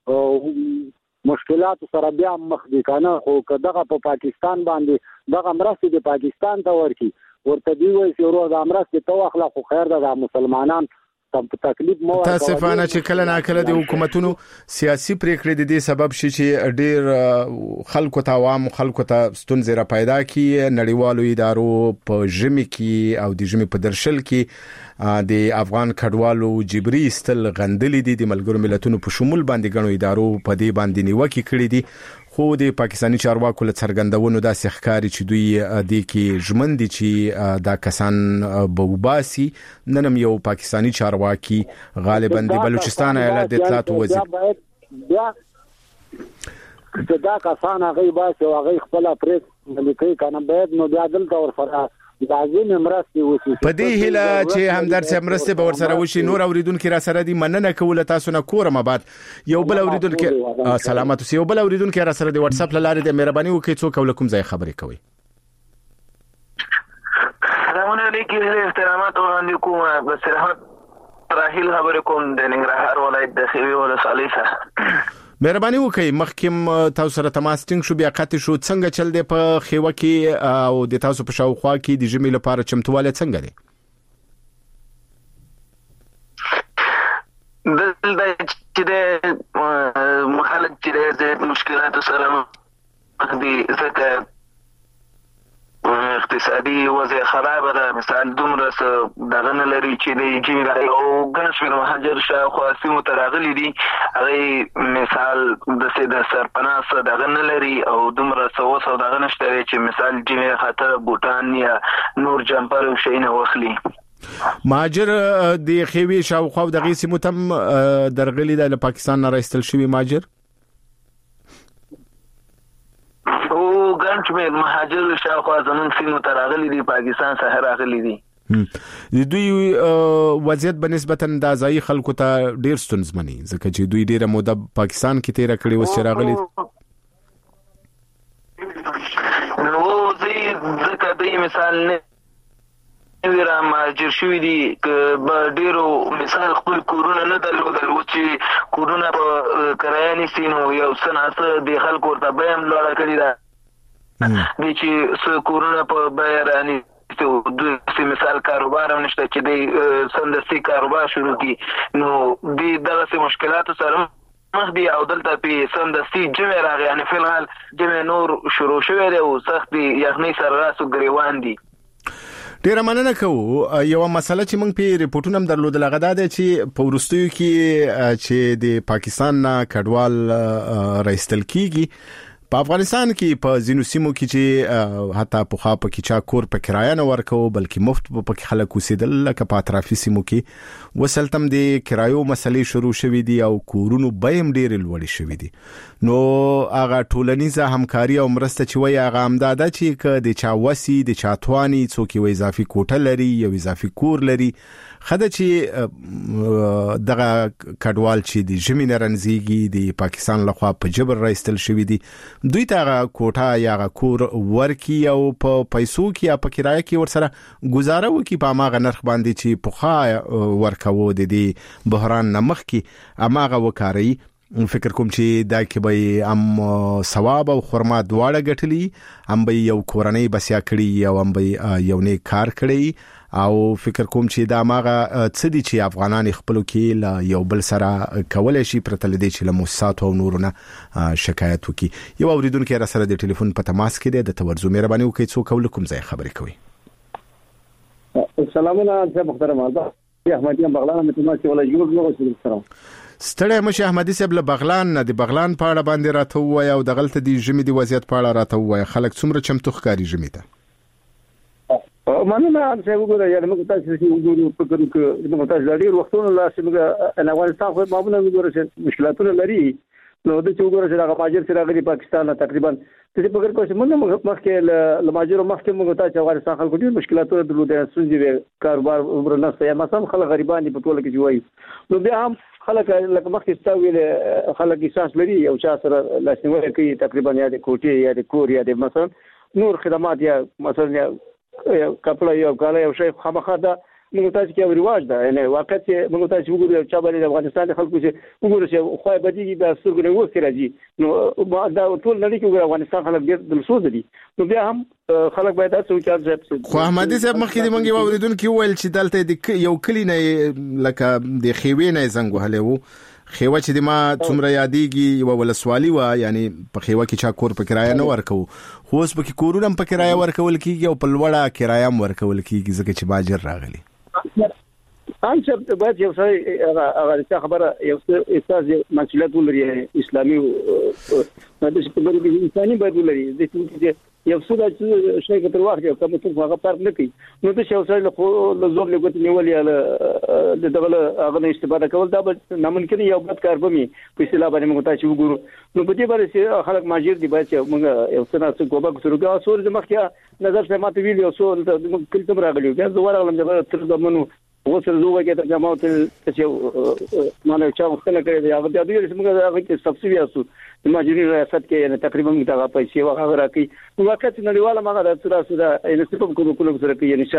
[SPEAKER 15] مشکلات سره بیا مخ دي کنه. خو دغه په پاکستان باندې دغه مرسته د پاکستان ته ورکی ورته دی وای چې ورو د مرسته تو اخلاق خو خیر ده، د مسلمانان تکلیف مو
[SPEAKER 5] تاسفانه چې کله نه کله د حکومتونو سیاسي پریکړې د دې سبب شي چې ډیر خلکو ته عوام خلکو ته ستونزې را پیدا کی. نړیوالو ادارو په ژمي کې او د ژمي په درشل کې د افغان کډوالو جبري استل غندلې دي، د ملګرو ملتونو په شمول باندې غنو ادارو په دې باندې نیوکه کړې دي. خو د پاکستاني چارواکو له څرګندونو دا ښکاری چې دوی د کې ژمن دي چې دا کسان بوباسي. ننم یو پاکستاني چارواکي غالبا د بلوچستان ایالت د اطلاعات وزیر
[SPEAKER 15] بیا چې دا کسان هغه باسي او هغه خپل پریس ملکی کنه باید نو بیا دلته ورسره لازم مرسته وشي.
[SPEAKER 5] په دې هله چې همدرد صاحب مرسته به ورسره وشي. نور اوریدونکو را سره دي مننه کوله تاسو نه کورم بعد یو بل اوریدونکو سلامات اوسئ. یو بل اوریدونکو را سره د واتس اپ لاره د مهرباني وکړئ څوک ولکم ځای خبرې کوي.
[SPEAKER 12] سلام علیکم احترامات وړاندې کوم بصراحت راهیل خبرې کوم د ننګرهار ولایت د خوي ولسوالۍ څخه.
[SPEAKER 5] مهرباني وکړئ مخکیم تاسو سره تماس ټینګ شو بیا قطع شو، څنګه چل دی په خیوه کې او د تاسو په شاوخوا کې د ژمي لپاره چمتواله څنګه دی؟
[SPEAKER 12] دلته چې د مخالف چې د مشکلاتو سره مخ دي ځکه اقتصادي وضع خراب ده مثال دومره دغه نه لري چې د جیمي او ګنس په مهاجر شاوخوا سیمو ته راغلي دي هغه مثال د سید سرپناس دغه نه لري او دومره سوسو دغه نشته چې مثال جیمي خاطر بوتان یا نور جمپر او شي نه واخلي
[SPEAKER 5] ماجر د خوي شاوخوا د غي سیمو تم درغلي د پاکستان نه راستل شوی ماجر
[SPEAKER 12] او ګنچ مې مهاجر شاوخوا زمون سیمو ته راغلي دي پاکستان څخه راغلي دي
[SPEAKER 5] د دوی وضعیت په نسبتا د ځای خلکو ته ډیر ستونزمنی ځکه چې دوی ډیره موده پاکستان کې تیر کړی و چې راغلي
[SPEAKER 12] نو زی ځکه د مثال نه ویرا ماجر شوی دي ک ډیرو مثال خپل کورونه نه درلودل و چې کورونه په کرایاني سینو یو سناسه د خلکو ته بهم لوړ کړی دا د چې س کورونه په بیرانی ته د مثال کاروبار هم نشته چې د سندسي کاروبار شروع کی نو د دغه مشکلات سره مخ دي او دلته په سندسي جمع راغی یعنی په الحال جمع نور شروع شوی دی او سخت یخني سره راسو غریوان دي
[SPEAKER 5] ډیره مننه کوو یو مسله چې موږ په ریپورتونو هم درلودل هغه دا ده چې په ورستیو کې چې د پاکستان نه کډوال راستل کیږي په افغانستان کې په زینو سیمو کې چې حتی په خوا په کې چا کور په کرایه نه ورکو بلکې مفت په کې خلک اوسېدل لکه په اطرافي سیمو کې وسلتم د کرایو مسلې شروع شوې دي او کورونو بیم ډېر لوړ شوې دي نو هغه ټولنیزه همکاري او مرسته چې وایي هغه امداده چې ک د چا وسی د چا توانی څوک یو اضافي کوټه لري یو اضافي کور لري خدای چې دغه کډوال چې د ژمي نرنځيږي د پاکستان لخوا په جبر راستل شوی دي دوی ته کوټه یا کور ورکی او په پیسو کې یا په کرایه کې ورسره گزاره وکي په ماغه نرخ باندې چې په خا ورکو د دې بحران نمخ کې اماغه وکاري فکر کوم چې دا کې به ام ثواب او خرما دواړه ګټلي ام به یو کورنۍ بسیا کړی او ام به یو نه کار کړی او فکر کوم چې دا ماغه څه دي چې افغانان خپل کې لا یو بل سره کولای شي پرتل دي چې له موسسات او نورونه شکایت وکي یو اوریدونکو را سره د ټلیفون په تماس کې ده د توجه مهرباني وکړئ څوک کوم ځای خبرې کوي
[SPEAKER 16] السلام علیکم محترم احمدی بغلان متماس ولا جوړ نو سلام
[SPEAKER 5] ستړی مشه احمدی صاحب له بغلان د بغلان په اړه باندې راته وای او د غلط دي ژمي دی وضعیت په اړه راته وای خلک څومره چمتو ښکاری ژمي ته
[SPEAKER 16] مننه چې وګورئ یعنی موږ تاسو چې وګورو په کوم کې موږ تاسو لري وختونه لا چې موږ ان افغانستان خو معمولا وګورئ چې مشکلاتونه لري نو د چې وګورئ چې هغه ماجر چې راغلي پاکستان تقریبا چې په فکر کوم چې موږ مخکې ل ماجر مخکې موږ تاسو افغانستان خلکو ډیر مشکلاتونه درلودل سونځي کاروبار ورنه یا مثلا خلک غریبان په ټوله کې جوړي نو بیا هم خلک لکه مخکې ستاویل خلک احساس لري او چا سره لاسنیوي کوي تقریبا یا د کوټي یا د کور یا د مثلا نور خدمات یا مثلا کپڑا یو کاله یو شی خامخا دا موږ تاسو کې ریواج ده یعنی واقع چې موږ تاسو وګورئ چې باندې افغانستان خلکو چې وګورئ چې خو به دي د سترګو نه وکړي راځي نو دا ټول نړۍ کې افغانستان خلک ډېر دلسوز دي نو بیا هم خلک باید تاسو چې
[SPEAKER 5] خو احمدی صاحب مخکې د منګي اوریدونکو ویل چې دلته د یو کلی نه لکه د خوي نه زنګ وهله وو خیوه چې د ما څومره یادېږي یو ولسوالي و یعنی په خیوه کې چا کور په کرایه نه ورکو خو اوس په کورونه په کرایه ورکول کیږي او په لوړه کرایه هم ورکول کیږي ځکه چې باجر راغلي
[SPEAKER 16] ان چې باید یو څه هغه خبره یو څه احساس مسؤلیت ولري اسلامي د دې انساني باید ولري د دې یو څه د شي په تر وخت یو کوم څه هغه فرق نه کوي نو د شاو سره له زور له ګوت نیولې د دغه هغه استفاده کول دا ناممکن یو بد کار به می په اصطلاح باندې موږ تاسو وګورو نو په دې باندې چې خلک ماجر دي باید چې موږ یو څه نه څه کوبه سره سور د مخکې نظر سره ماته ویل یو څه د کلتم راغلی بیا زه ورغلم چې تر زمونو وسره زوګه کې ته جماعت چې مانه چا وختنه کړی دی هغه د دې موږ هغه کې سبسیډي اسو د ماجري ریاست کې یعنی تقریبا موږ ته پیسې وغه راکې نو وخت نړیواله ماغه د تر سره یعنی سپم کوم کوم سره کې یعنی شار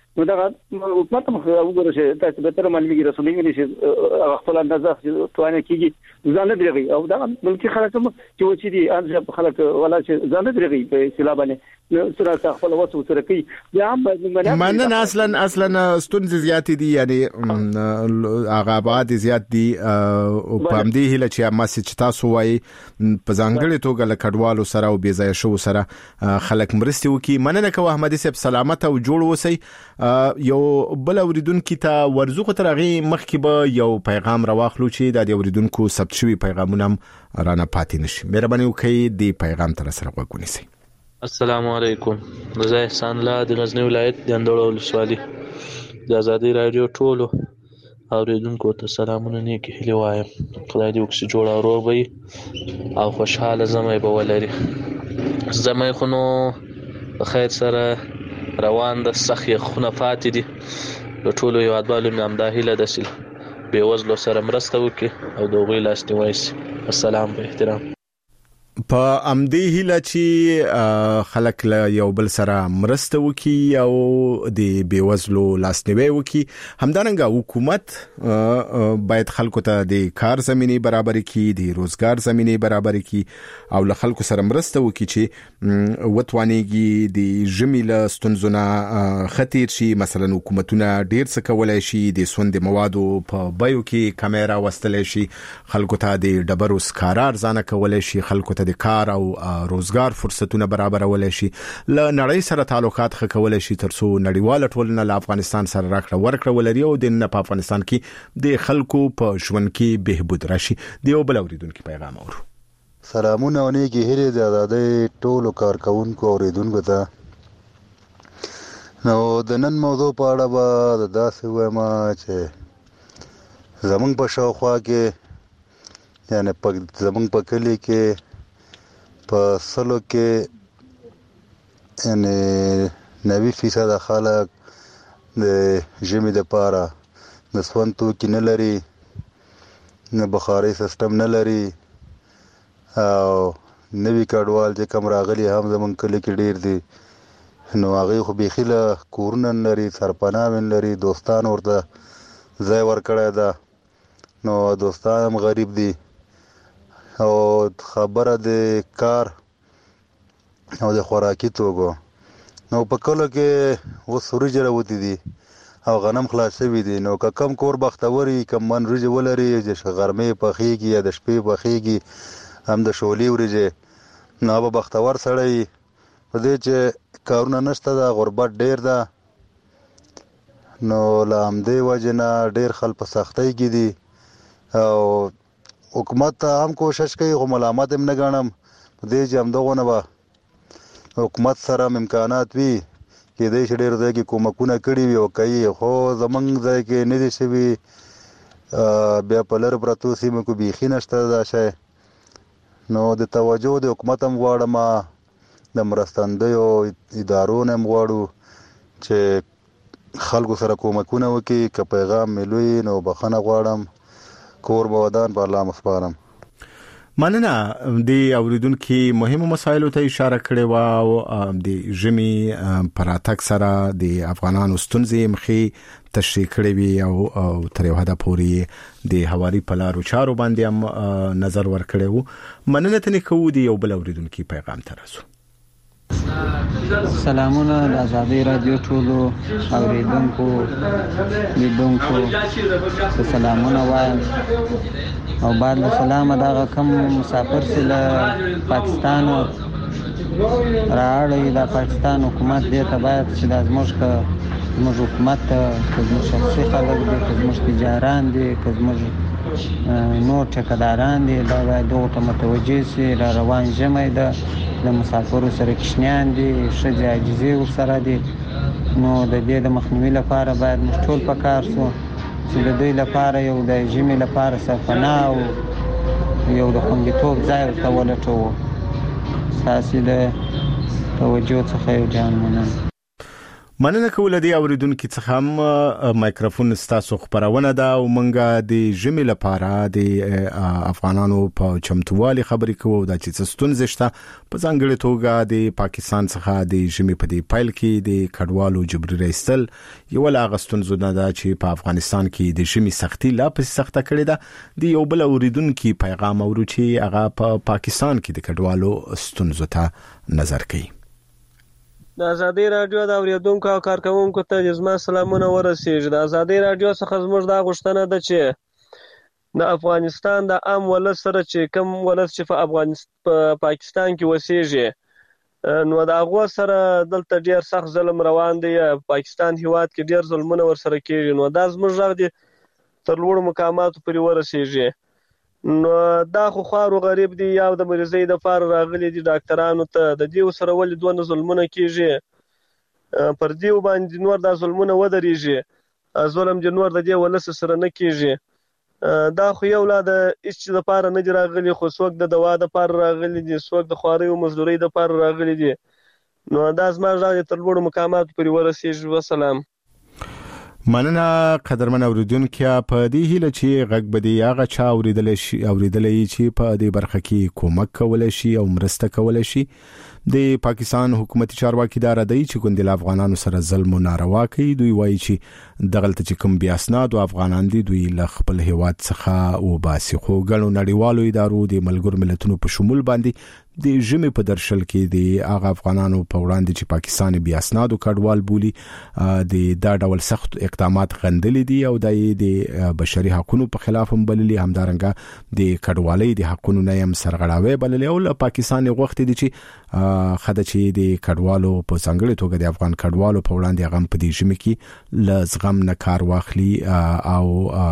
[SPEAKER 16] نو دا حکومت هم وګورئ چې تاسو به تر معلومیږي رسولي ویلي چې خپل اندازه توانه کیږي ځان نه دیږي او دا ملکی خلک هم چې و چې دي ان خلک ولا چې ځان نه دیږي په اصطلاح باندې نو سره خپل وڅو سره کوي یا هم
[SPEAKER 5] منن اصلا اصلا ستونزې زیات دي یعنی هغه بعد زیات دي او په همدې هله چې مسج تاسو وایي په ځانګړي توګه لکډوالو سره او بي ځای شو سره خلک مرستي وکي مننه کوه احمدي صاحب سلامت او جوړ وسی یو بل اوریدونکو ته ورزوخه ترغه مخکې به یو پیغام راوخلو چې د اوریدونکو ثبت شوی پیغامونه رانه پاتې نشي مهرباني وکړئ د پیغام تر سره وګونئ.
[SPEAKER 17] السلام علیکم زه احسان الله د غزنی ولایت د اندړو ولسوالۍ د ازادي رادیو ټولو اوریدونکو ته سلامونه نیکی هیله وایم خدای دې وکړي جوړ او روغ وي او خوشاله زمای به ولري زمای خو نو خیر سره روان د سخی خونه فاتې دي د ټولو یوادوالو مې همدا هیله ده چې بې وزلو سره مرسته وکړي او د هغوی لاسنیوی شي. السلام په احترام.
[SPEAKER 5] په امدې هیله چې خلک له یو بل سره مرسته وکي او د بیوزلو لاسنیوي وکي همدارنګه حکومت باید خلکو ته د کار زمينه برابر کړي د روزګار زمينه برابر کړي او له خلکو سره مرسته وکي چې وټوانيږي د جمیله ستونزونه خطر شي مثلا حکومتونه ډیر څه کولای شي د سوند موادو په بایو کې کیمرا وستلې شي خلکو ته د ډبرو سکارار ځانه کولای شي خلکو ته د کار او روزګار فرصتونه برابرول شي ل نړۍ سره تعلقات خکول شي ترڅو نړیواله ټولنه له افغانستان سره راکړه ورکړه ولري او د نه په افغانستان کې د خلکو په ژوند کې بهبود راشي. دیو بل اوریدونکو پیغام اورو.
[SPEAKER 18] سلامونه او نیکی هیله د آزادۍ ټولو کارکونکو اوریدونکو ته. نو د نن موضوع په اړه به د داسې وایم چې زمونږ په شاوخوا کې یعنی په زمونږ په کلی کې په سلو کې یعنی نوي فیصد خلک د ژمي د پاره د سون توکي نه لري نه بخاري سیستم نه لري او نوي کډوال چې کوم راغلي هم زمون کلی کې ډیر دي نو هغه خو بيخيله کورونه لري سرپناه لري دوستان ورته ځای ورکړی ده نو دوستان هم غریب دي او خبره د کار او د خوراکي توګو نو په کله کې و سورج راوتی دي او غنم خلاص شوی دي نو که کم کور بختوري کم من رج ولري چې غرمه پخېږي یا د شپې پخېږي هم د شولې ورجه نو به بختور سړی په دې چې کارونه نشته دا غربت ډیر ده نو لام دی وجنه ډیر خلک په سختۍ کې دي او حکومت هم کوشش کوي خو ملامت هم نه غنم دې چې هم دغه نه به حکومت سره امکانات وي کې دې شډیر ځای کې کومکونه کړي وي او کوي خو زمنګ ځای کې نه دي شوي بیا په لر پرتو سیمه کو بيخي نشته دا شی نو د توجه د حکومت هم غواړم د مرستندویو ادارو نه هم غواړو چې خلکو سره کومکونه وکړي که پیغام ملوي نو بخنه غواړم کور بودان په الله مسپارم.
[SPEAKER 5] مننه د اوریدونکو مهمو مسایلو ته اشاره کړې و او د ژمي پراتک سره د افغانانو ستونزې مخې تشریح کړې وي او تر یو حد پورې د هواري پلارو چارو باندې هم نظر ورکړې وو. مننه ته نکو دی یو بل اوریدونکو پیغام ترسو.
[SPEAKER 19] سلامونه د آزادۍ رادیو ټولو اوریدونکو لیدونکو سلامونه وایم او بعد سلام دغه کم مسافر سره پاکستان راړی د پاکستان حکومت دې ته باید چې د زموږ ک زموږ حکومت ته زموږ شخصي خلک دي زموږ تجاران دي زموږ نور ټکداران دي دا باید دغه ته متوجه سي را روان ژمی ده د مسافرو سره کشنیان دي ښځې عاجزي ورسره دي نو د دې د مخنیوي لپاره باید موږ ټول په کار سو چې د دوی لپاره یو د ژمي لپاره سرپناه او یو د خوندیتوب ځای ورته ولټوو ستاسې د توجه څخه یو جان مننه.
[SPEAKER 5] مننه کوله دی اوریدونکو څخه هم مایکروفون ستاسو خبرونه ده او مونږه د ژمي لپاره د افغانانو په چمتووالي خبرې کوو دا چې ستونزې شته په ځانګړي توګه د پاکستان څخه د ژمي په دی پایل کې د کډوالو جبري راستل یو لا غستونزو نه ده چې په افغانستان کې د ژمي سختي لا په سخته کړې ده د یو بل اوریدونکو پیغام اورو چې هغه په پا پاکستان کې د کډوالو ستونزو ته نظر کوي.
[SPEAKER 20] د ازادي رادیو د اوریدونکو او کارکونکو ته زما سلامونه ورسیږي. د ازادي رادیو څخه زموږ دا غوښتنه ده چې د افغانستان د عام ولس سره چې کوم ولس چې په افغانستان په پاکستان کې وسیږي نو دا غو سره دلته ډیر سخت ظلم روان دی. پاکستان هیواد کې ډیر ظلمونه ورسره کیږي نو دا زموږ غږ دی تر لوړ مقاماتو پورې ورسیږي. نو دا خو خوارو غریب دی یا د مریضۍ د فار راغلي دي ډاکټرانو ته د دې سره ولې دوه ظلمونه کیږي پر دې باندې نور د ظلمونه ودرېږي ظلم د نور د دې ولس سره نه کیږي. دا خو یو لا د هیڅ د فار نه دی راغلي خو څوک د دوا د فار راغلي دي څوک د خواري او مزدوري د فار راغلي دي. نو دا زما ځای تر لوړ مقامات پورې ورسیږي. وسلام.
[SPEAKER 5] مننه قدرمن اوریدونکو په دې هیله چې غږ بدی هغه چا اوریدل شي اوریدلې چې په دې برخه کې کومک کول شي او مرسته کول شي. د پاکستان حکومت چارواکي دار دی چې ګوندل افغانانو سره ظلم او ناروا کوي. دوی وایي چې دغلت چې کوم بیا اسناد او افغانان دي دوی ل خپل هیواد څخه او باسي خو ګڼو نړیوالو ادارو د ملګر ملتونو په شمول باندې د ژمي په درشل کې د هغه افغانانو په وړاندې چې پاکستان بیا اسناد او کډوال بولی د دا ډول سخت اقدامات غندلې دي او د بشري حقوقو په خلاف هم بللي همدارنګه د کډوالۍ د حقوقو نه هم سرغړاوي بللي او پاکستان غوښتي دي چې خدای چې د کډوالو په څنګه توګه د افغان کډوالو په وړاندې غم په دې ژمي کې لزغم نه کار واخلي او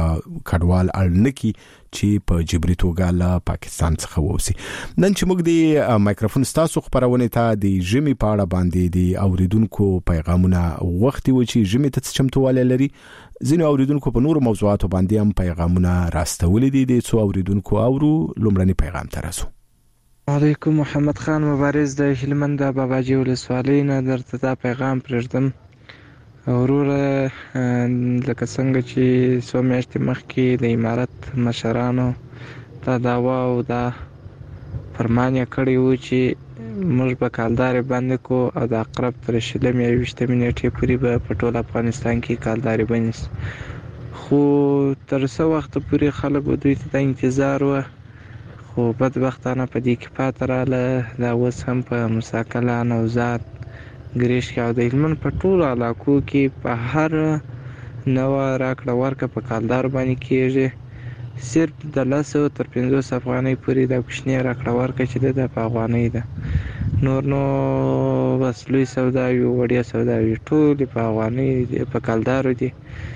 [SPEAKER 5] کډوال اړنکي چې په جبري توګه له پاکستان څخه ووسی. نن چې موږ د مایکروفون ستاسو خبرونه ته د ژمي په اړه باندې د اوریدونکو پیغامونه وختي و چې ژمي ته چمتواله لري ځینې اوریدونکو په نورو موضوعاتو باندې هم پیغامونه راستولې دي. د څو اوریدونکو اورو لومړنی پیغام ترسو.
[SPEAKER 21] علیکم محمد خان مبارز د هلمند د باباجي ولسوالۍ نه درته دا پیغام پرېږدم. وروره لکه څنګه چې څو میاشتې مخکې د امارت مشرانو دا دعوا او دا فرمان یې کړی و چې موږ به کالدارې بندې کو او د اقرب تر شلمې یا یویشتمې نیټې پورې به په ټول افغانستان کې کالدارې بندې شي. خو تر څه وخته پورې خلک به دوی ته د انتظار و خو بدبختانه په دې کې پاتې راغله. دا اوس هم په مساکله نوزاد ګریش کې او د هلمند په ټولو علاقو کې په هر نوه راکړه ورکړه په کالدار باندې کېږي. صرف د لسو تر پنځوس افغانۍ پورې د کوچنۍ راکړه ورکړه چې ده په افغانۍ ده. نور نو بس لوی سودا وي وړیا سودا وي ټولې په افغانۍ په کالدارو دي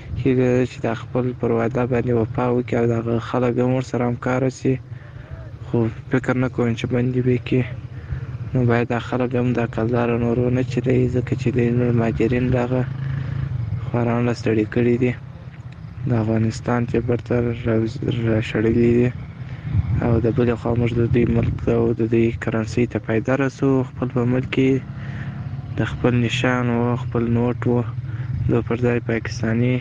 [SPEAKER 21] چې د خپل پر وعده باندې وفا وکړي او دغه خلک هم ورسره همکاره شي. خو فکر نه کوم چې بندي به کړي نو باید دا خلک هم دا کالدار نور ونه چلوي ځکه چې د مهاجرین دغه خواران له ستړي کړي دي. د افغانستان چې برتر راشړلي دي او د بلې خوا موږ د دوی ملک او د دوی کرنسۍ ته فایده رسو. خپل په ملک کې د خپل نشان و خپل نوټ و د پر ځای پاکستاني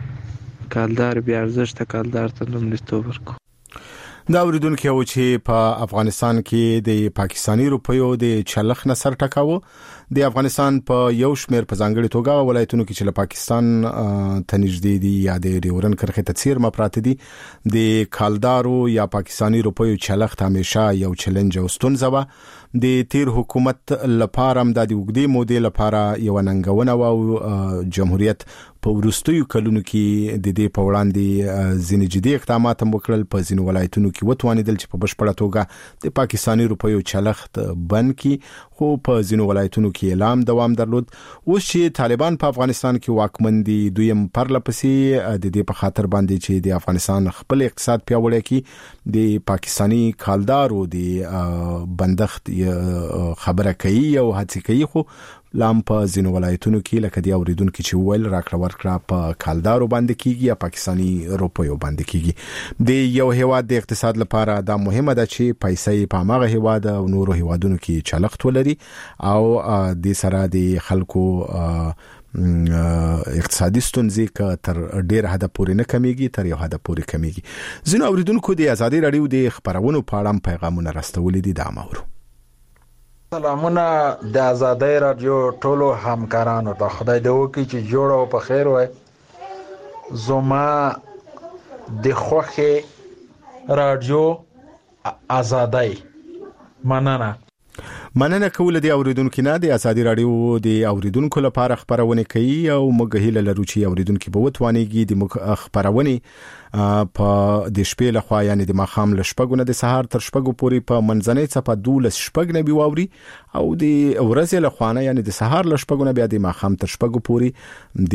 [SPEAKER 21] کالدار بیا ارزښته کالدار ته لومړیتوب ورکړو.
[SPEAKER 5] دا اوریدونکو چې په افغانستان کې د پاکستاني روپیو د چلخ نصر ټکاوه د افغانستان په یو شمیر په ځانګړي توګه ولایتونو کې چې له پاکستان ته نږدې دي یا د ډیورن کرښې ته څیر مپراته دي د کالدارو یا پاکستاني روپیو چلخ همیشه یو چیلنج او ستونزه و. د تیر حکومت لپاره هم د وګړي مودې لپاره یو ننګونه او جمهوریت په ورستیو کلونو کې د دې په وړاندې ځینې جدي اقدامات هم وکړل. په ځینو ولایتونو کې وتوانیدل چې په بشپړه توګه د پاکستاني روپیو چلخت بند کړي خو په ځینو ولایتونو کې اعلان دوام درلود. اوس چې طالبان په افغانستان کې واکمن دي دویم پرلپسې د دې په خاطر باندې چې د افغانستان خپل اقتصاد پیاوړی کړي د پاکستاني کالدارو د بندښت خبره کوي او هڅه کوي. خو لام په ځینو ولایتونو کې لکه دی اوریدونکو چې ویل راکړه ورکړه په کالدارو باندې کیږي یا پاکستاني روپیو باندې کیږي. د یو هیواد د اقتصاد لپاره دا مهمه ده چې پیسې په هغه هیواد او نورو هیوادونو کې چلخت ولري او د سره د خلکو اقتصادي ستونزې ک تر ډیر حد پورې نه کمیږي، تر یو حد پورې کمیږي. ځینو اوریدونکو د ازادي رادیو د خبرونو په اړه پیغامونه راستولي دي. دا مورو
[SPEAKER 3] سلامونه د ازادي رادیو ټولو همکارانو ته، خدای دې وکړي چې جوړ او په خیر وای. زما د خوښه رادیو ازادي مننه
[SPEAKER 5] مننه کوله د اوریدونکو نه. د ازادي رادیو د اوریدونکو لپاره خبرونه کوي او موږ هیله لرو چې اوریدونکو به وتوانیږي د خبرونه په د شپې له خوا یعنی د ماخام له شپږو نه د سهار تر شپږو پورې په منځنۍ څپه دولس شپږ نه بيواوري او د ورځې له خوا نه یعنی د سهار له شپږو نه بیا د ماخام تر شپږو پورې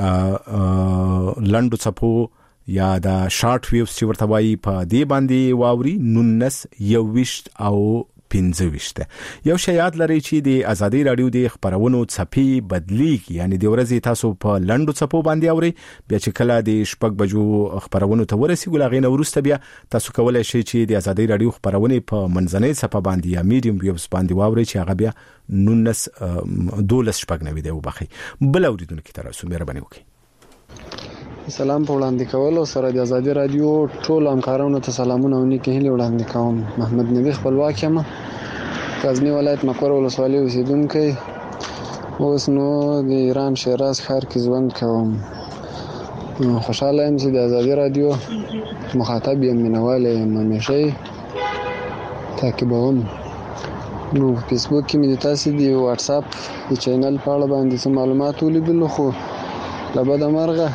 [SPEAKER 5] د لندو څپو یا د شارټ ویوز چې ورته وایي په دې باندې واوري نونس یو وشت او پنځه وشت. یو شی یاد لرئ چې د ازادي رادیو د خبرونو څپې بدلیږي، یعنی د ورځې تاسو په لندو څپو باندې اوري، بیا چې کله د شپږ بجو خبرونو ته ورسیږي لغې نه ورسته بیا تاسو کولای شئ چې د ازادي رادیو خبرونه په منځنۍ څپه باندې یا میډیم ویوز باندې واوري چې هغه بیا نونس دولس شپږ نه وي دی وبخي. بل اوریدونکو ته راسو مهرباني وکړئ.
[SPEAKER 22] سلام په وړاندې کولو سره د ازادي رادیو ټول همکارانو ته سلامونه او نیکه هیله وړاندې کوم. محمد نبی خپلواک یم، غزنی ولایت مقر ولسوالۍ اوسیدونکی، اوس نو د ایران شیراز ښار کې ژوند کوم. خوشاله یم چې د ازادي رادیو مخاطب یم، مینوال یم، همیشه تعقیبوم. نو په فیسبوک کې مې د تاسو د واتس اپ د چینل په اړه باندې څه معلومات ولیدل، خو لبد مرغه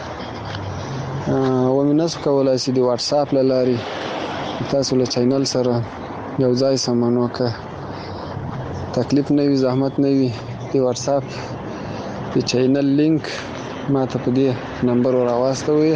[SPEAKER 22] و مې نسو کولای چې د واتس اپ له لارې تاسو له چینل سره یو ځای سمونو که تکلیف نه وي، زحمت نه وي، د واتس اپ د چینل لینک ما ته په دې نمبر راواستوي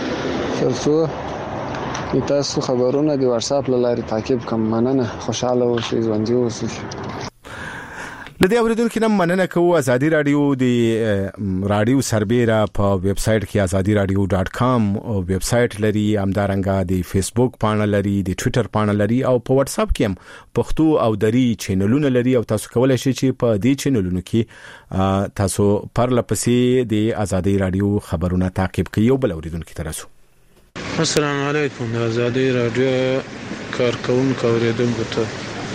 [SPEAKER 22] ترڅو تاسو خبرونه د واتس اپ له لارې تعقیب کوم. مننه، خوشاله اوسئ، ژوندي اوسئ.
[SPEAKER 5] لدې اوریدونکو نه مننه کوو. ازادي رادیو د رادیو سربېره په ویب سټ کې ازادي رادیو ډاټ کام او ویب سټ لري، همدارنګه د فیسبوک پاڼه لري، د ټوئیټر پاڼه لري او په واتس اپ کې هم پښتو او دری چینلونه لري او تاسو کولای شئ چې په دې چینلونو کې تاسو پرله پسې د ازادي رادیو خبرونه تعقیب کړئ. یو بل اوریدونکو ته راسو.
[SPEAKER 23] السلام علیکم. د ازادي رادیو کارکونکو اوریدونکو ته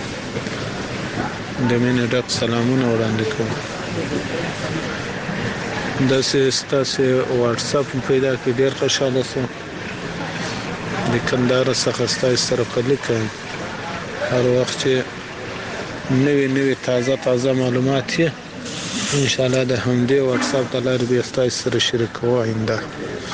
[SPEAKER 23] د مینې ډک سلامونه وړاندې کوم. د سیستاسي واتس اپ پیدا کې ډېر خوشاله سم. د کندهار څخه ستاسو سره کلیک کوم. هر وخت چې نوې نوې تازه تازه معلومات یې ان شاء الله د همدې واتس اپ د لارې به تاسو سره شریکو آینده.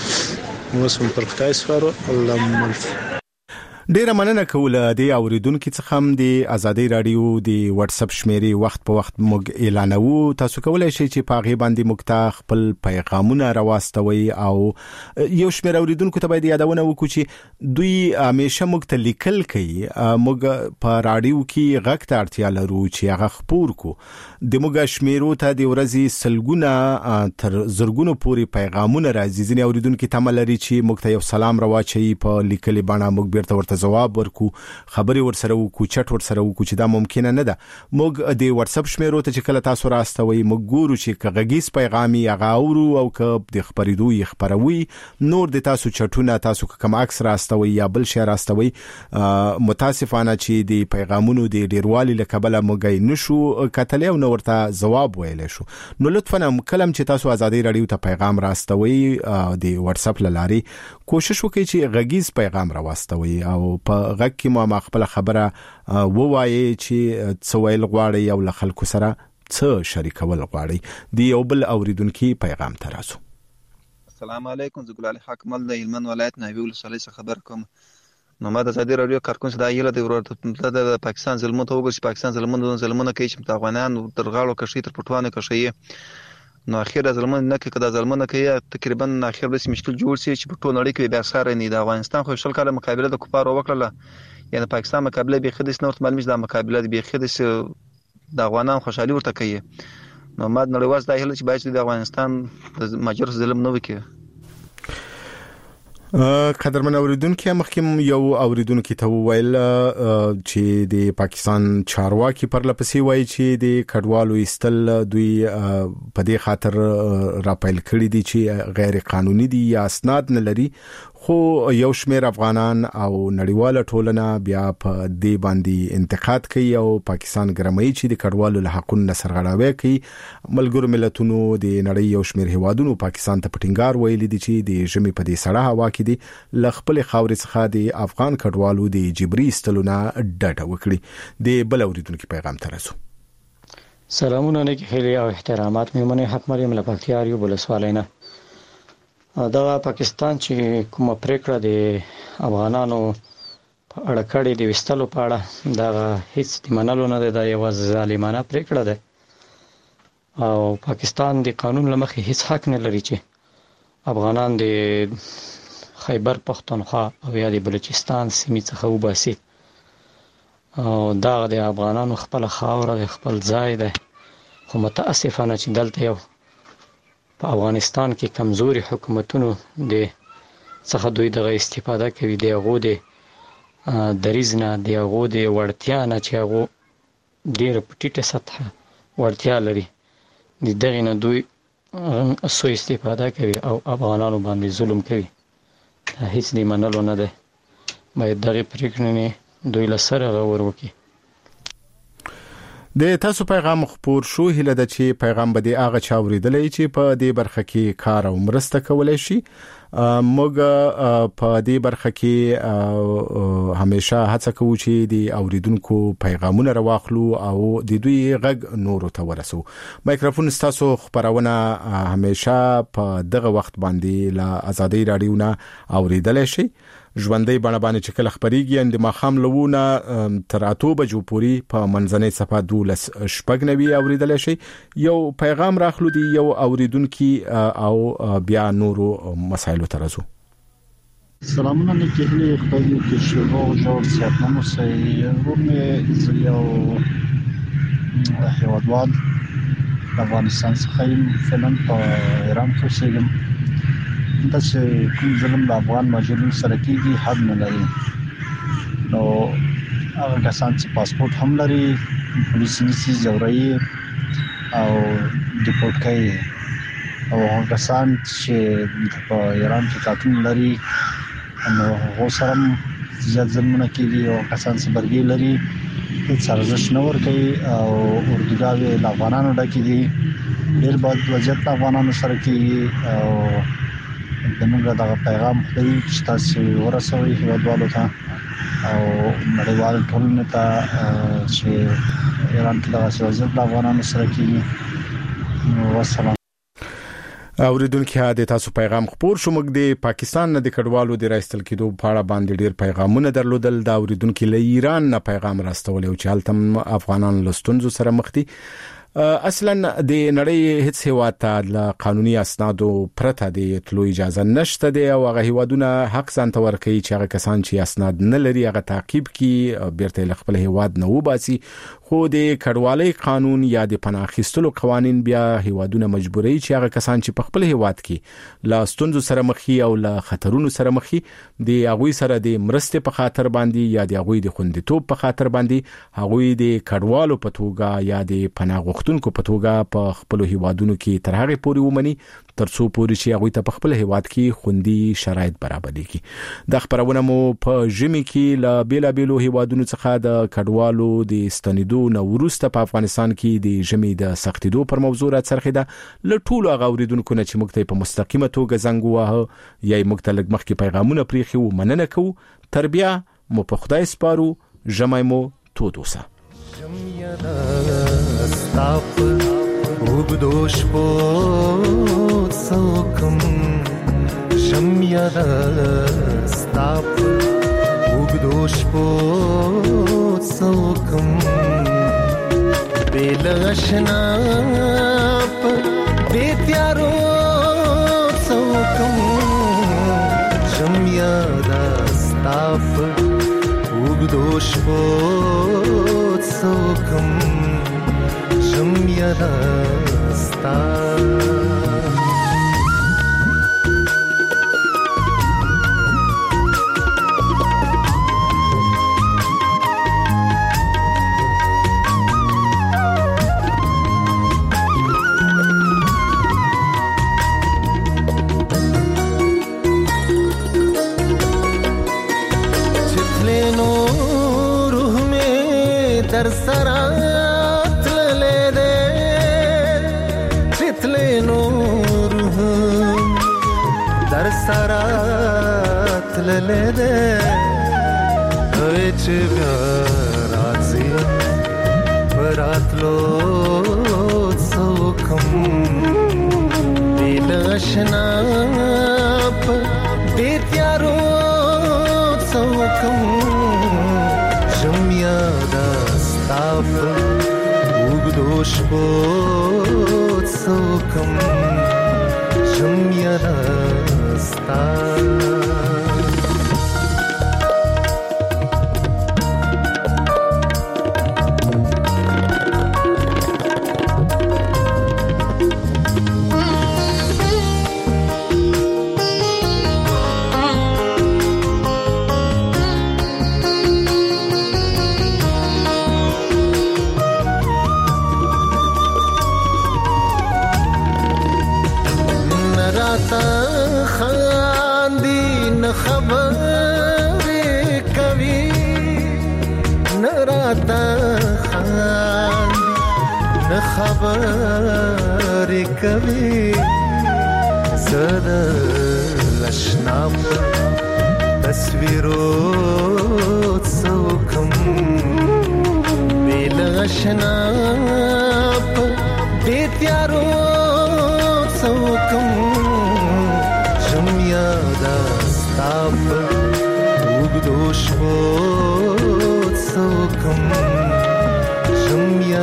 [SPEAKER 23] موږ پر تاسو ورو الله ملف.
[SPEAKER 5] ډیره مننه کوله د اوریدونکو څخه هم د ازادي رادیو د واتس اپ شمیرې وخت په وخت موږ اعلانوو. تاسو کولای شئ چې په هغه باندې موږ خپل پیغامونه راواستوي او یو شمېر اوریدونکو ته باید یادونه وکړو چې دوی همیشه موږ ته لیکل کوي. موږ په رادیو کې غږ ته اړتیا لرو چې هغه خپور کو. د موږ شمیرو ته د ورځې سلګونه تر زرګونو پورې پیغامونه راځي. ځینې اوریدونکو ته ملري چې موږ ته یو سلام راواچي په لیکلي بڼه، موږ بیرته ورته جواب ورکو، خبري ورسره وکړو، چټ ورسره وکړو چې دا ممکن نه ده. موږ د واتس اپ شمیرو ته چې کله تاسو راستوي موږ ګورو چې کغږیز پیغامي هغه اورو او ک د خبرېدو یې خبروي. نور د تاسو چټونه تاسو کوم عکس راستوي یا بل شی راستوي، متاسفانه چې د پیغامونو د ډیروالي لکبله موږ نشو کتلې او نو ورته جواب ویلې شو. نو لطفاً کلم چې تاسو ازادي رادیو ته پیغام راستوي د واتس اپ لارې کوشش وکړئ چې غږیز پیغام راوستوي او په غږ کې ما خپل خبره ووایي چې څه ویل غواړي او له خلکو سره څه شریکول غواړي. دی یو بل اوریدونکو پیغام تراسو.
[SPEAKER 24] السلام علیکم. زه ګل علي حکمل د هلمند ولایت ناوی ولسوالۍ څخه خبر کوم. نو ما د ازادي رادیو کارکون څخه د ایله د ورته د پاکستان ظلمونو ته وګورئ چې پاکستان ظلمونو ظلمونه کوي چې د افغانان تر غاړو کشي تر پټوانه کشي. نو اخر ظلمونه نه کوي، کدا ظلمونه کوي تقریبا اخر به مشکل جوړ شي چې په ټول نړۍ کې بیا سره نه د افغانستان خو شل کاله مقابله د کفارو وکړه، یعنی پاکستان مقابله به خدای سنورت معلومه ده مقابله به خدای د افغانان خوشحالي ورته کوي. نو ما نړیواز د هله چې باید د افغانستان د ماجر ظلم نه وکړي.
[SPEAKER 5] قدرمن اوریدونکو مخکې یو اوریدونکو ته ویل چې د پاکستان چارواکي پر لپسې وایي چې د کډوالو استل دوی په دې خاطر راپیل کړی دي چې غیر قانوني دي یا اسناد نه لري خو یو شمېر افغانان او نړیواله ټولنه بیا په دې باندې انتقاد کوي او پاکستان ګرمای چې د کډوالو له حقوقو سرغړاوي کوي. ملګرو ملتونو د نړۍ یو شمېر هیوادونو پاکستان ته پټینګار ویل دي چې د ژمي په دې سړه هوا کې دي ل خپل خاورې څخه د افغان کډوالو د جبري استلونه ډډه وکړي. د بل اوریدونکو پیغام ترسو.
[SPEAKER 1] سلامونه نیک هیلې او احترامات میمنه حق مریم له پکتیاریو بلسوالینا. دا پاکستان چې کومه پریکړه د افغانانو په اړه کړې د وستلو په اړه دا هیڅ د منلو نه ده، یو ظالمانه پریکړه ده او پاکستان د قانون لمخې هیڅ حق نه لري چې افغانان د خیبر پختونخوا او یا د بلوچستان سیمې څخه وباسي. او دا د افغانانو خپل خاور د خپل ځای ده، خو متاسفانه چې دلته یو په افغانستان کې کمزوري حکومتونو د څخه دوی دغه استفاده کوي، د هغو د دریځ نه، د هغو د وړتیا نه چې هغو ډېره په ټیټه سطحه وړتیا لري، د دغې نه دوی سوء استفاده کوي او افغانانو باندې ظلم کوي. دا هیڅ د منلو نه ده، باید دغې پرېکړې دوی له سره غور وکړي.
[SPEAKER 5] د تاسو پیغام خبر شو هله د چې پیغام به د هغه چا اوریدلې چې په دې برخه کې کار او مرسته کولای شي. موږ په دې برخه کې همیشه هڅه کوو چې د اوریدونکو پیغامونه راوخلو او د دوی غږ نورو ته ورسو. مایکروفون تاسو خبرونه همیشه په دغه وخت باندې له ازادي رادیو نه اوریدلای شي. ژوندۍ بڼه باندې چې کله خبريږي اند ماخام لوونه تر اتو بجو پوری په منځنۍ صفه دولس شپږ نوي اوریدل شي. یو پیغام راخلو دی یو اوریدونکو او بیا نورو مسایلو ترازو.
[SPEAKER 2] سلامونه نیکهلی خدای که شما جور صحتمند باشید. روم زیو هیوادوال افغانستان څخه فعلا په ایران کې اوسېږم. دا چې کوم ظلم د افغان مهاجرینو سره کیږي حد نه لري. نو هغه کسان چې پاسپورت هم لري پولیس نیسي ځوري او ډیپورټ کوي، او هغه کسان چې په ایران کې قاتل لري نو هغه سره زیات ظلمونه کوي، او کسان چې برګي لري هیڅ ارزښت نه ورکوي او اردوګاوي د افغانانو ډکې دي. ډېر بد وضعیت افغانانو سره کوي او دغه دغه پیغام خپل چې تاسو ورسوي هیوادوالو ته او نړیوال ټولنې ته چې ایران کې دغه وضعیت د افغانانو سره کوي. والسلام.
[SPEAKER 5] اوریدونکو د تاسو پیغام خبر شو. موږ د پاکستان نه د کډوالو د راستل کېدو په اړه باندې ډیر پیغامونه درلودل. د اوریدونکو له ایران نه پیغام راستول او چې هلته افغانان لستونزو سره مخ دي. اصلا د نړۍ هیڅ هیواد ته د قانوني اسنادو پرته د تلو اجازه نشته دی او هغه هیوادونه حق ځانته ورکوي چې هغه کسان چې اسناد نه لري هغه تعقیب کړي، بیرته خپل هیواد نه وباسي. خو د کډوالۍ قانون یا د پناه اخیستلو قوانين بیا هیوادونه مجبوري چې هغه کسان چې په خپل هیواد کې لا ستونزو سره مخي او لا خطرونو سره مخي د هغه سره د مرستې په خاطر باندې یا د هغه د خوندیتوب په خاطر باندې هغه د کډوالو په توګه یا د پناه غوښتونکو په توګه په خپل هیوادونو کې تر هغه پورې ومني ترڅو پورې چې هغه ته په خپل هیواد کې خوندي شرایط برابر کړي. د خبرونه مو په ژمي کې ل بیلا بیلو هیوادونو څخه د کډوالو د ستنیدو نو ورسته په افغانستان کې د ژمي د سختیدو پر موضوع را څرخیده. ل ټولو غوړیدونکو نه چې موږ ته په مستقیمه توګه زنګ واه یا موږ ته لږ مخکې پیغامونه پریخي و مننه کوو. تربیه مو په خدای سپارو. ژمای مو تودوسه.
[SPEAKER 4] Stop ubdosh pod sokum jamyada stop ubdosh pod sokum belashna betyaro sokum jamyada stop ubdosh pod sokum Jumya dasta در سرات لده ریتل نور در سرات لده وچ راځي پراتلو څوکم دلشنا په دې تیارو څوکم ژمیا داستاف وګدوش په څوکم ژمیا داستاف خبر کبھی زده لشنا تصویرو څوکم بیل لشنا دې تیارو څوکم ژمیا داستاف وګدو شپو څوکم ژمیا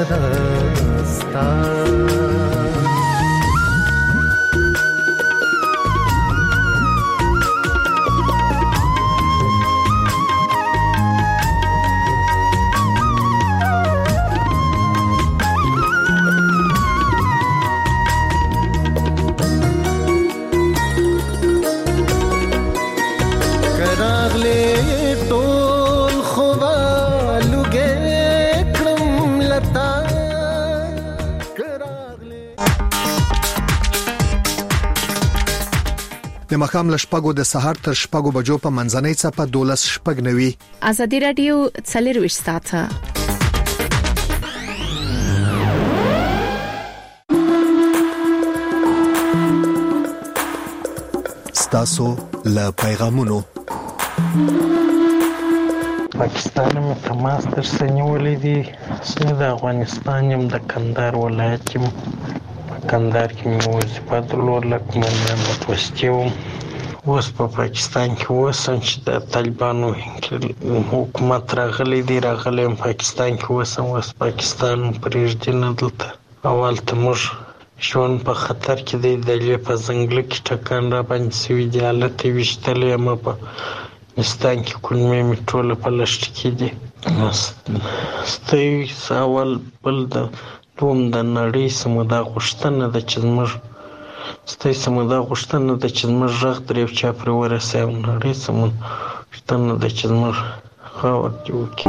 [SPEAKER 6] د مخام لشپګو د سحر تر شپګو بجو په منځنۍ صفه دولس شپګ نوي
[SPEAKER 7] ازادي رادیو څلرويشت ساعته
[SPEAKER 6] ستاسو له پیغامونو
[SPEAKER 8] پاکستان مې تماس تر سنولې دي چې د افغانستان يم د کندهار ولایت کې کندهار کې مې وظیفه درلوده کومندان متوسطي وم اوس په پاکستان کې اوسم چې د طالبانو حکومت راغلی دی راغلی پاکستان کې اوسم اوس پاکستان پرېږدي نه دلته اول ته موږ ژوند په خطر کې دی د لیې په ځنګله کې ټکان را باندې سوي دي هلته یې ویشتلی یم په افغانستان کې کلمې مې ټوله په لښته کې دي ستاسو اول بل د دوم د نړۍ سمه دا غوښتنه ده چې زموږ ستاسو سمه دا غوښتنه ده چې زموږ غږ تر یو چا پورې ورسوي او نړۍ سمه غوښتنه ده چې زموږ خاور کې وکړي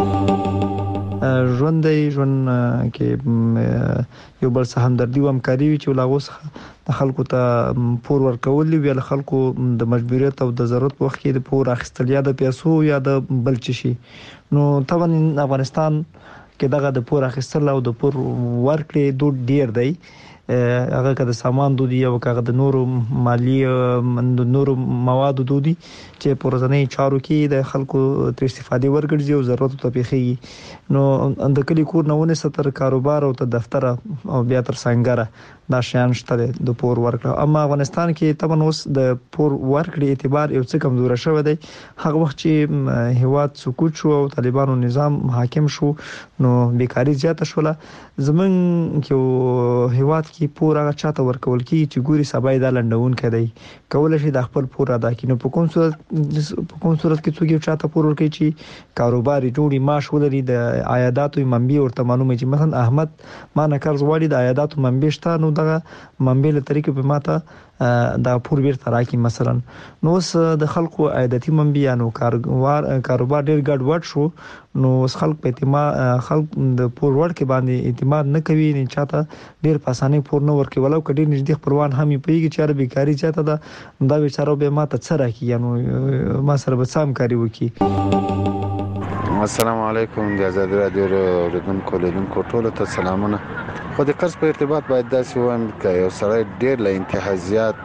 [SPEAKER 14] ژوند دی ژوند کې یو بل څه همدردي او همکاري وي چې لاغو څخه د خلکو ته پور ورکول وی له خلکو د مجبوریت او د ضرورت په وخت کې د پور اخیستل یا د پیسو یا د بل څه شي نو طبعا افغانستان کې دغه د پور اخیستل او د پور ورکړې دوه ډیر دی هغه که د سامان دودي او که د نورو مالی د نورو موادو دودي چې په ورځنۍ چارو کې د خلکو تر استفادې ورګرځي او ضرورت ته پیخي نو د کلی کور نه ونه ستر کاروبار او ته دفتر او بیا تر څنګه دا شیان شته د پور ورکړه اما افغانستان کې طبعا اوس د پور ورکړې اعتبار یو څه کمزور شوی دی هغه وخت چې هیواد سقوط شو او طالبانو نظام حاکم شو نو بیکاری زیاته شوله زمون کې هیواد کې پور هغه چاته ورکول کی چې ګوري سبای د لندون کړي کول شي د خپل پور ادا کینو په کوم صورت په کوم صورت کې څوک چاته پور ورکړي چې کاروباري جوړي معاش ولري د عایداتو منبع ورته معلومه چې مثلا احمد ما نه قرض والی د عایداتو منبع شته نو دغه منبع له طریقې په ماته دا پور بیرته راکې مثلا نو د خلکو عایداتي منبعانو کاروبار کاروبار ډیر ګډ وډ شو نو خلک په اعتماد خلک د پور ورکې باندې اعتماد نه کوي نه چاته ډیر په اسانه پور نه ورکې ولو کډې نږدې خپلوان هم پیږي چې عربي کاری چاته دا دا بیچاره به ماته څه راکې نو ما سره به سم کاری وکي
[SPEAKER 18] السلام علیکم. د آزادي رادیو اوریدونکو لیدونکو ټولو ته سلامونه. خو د قرض په ارتباط باید داسې وایم چې یو سړی ډېر له انتها زیات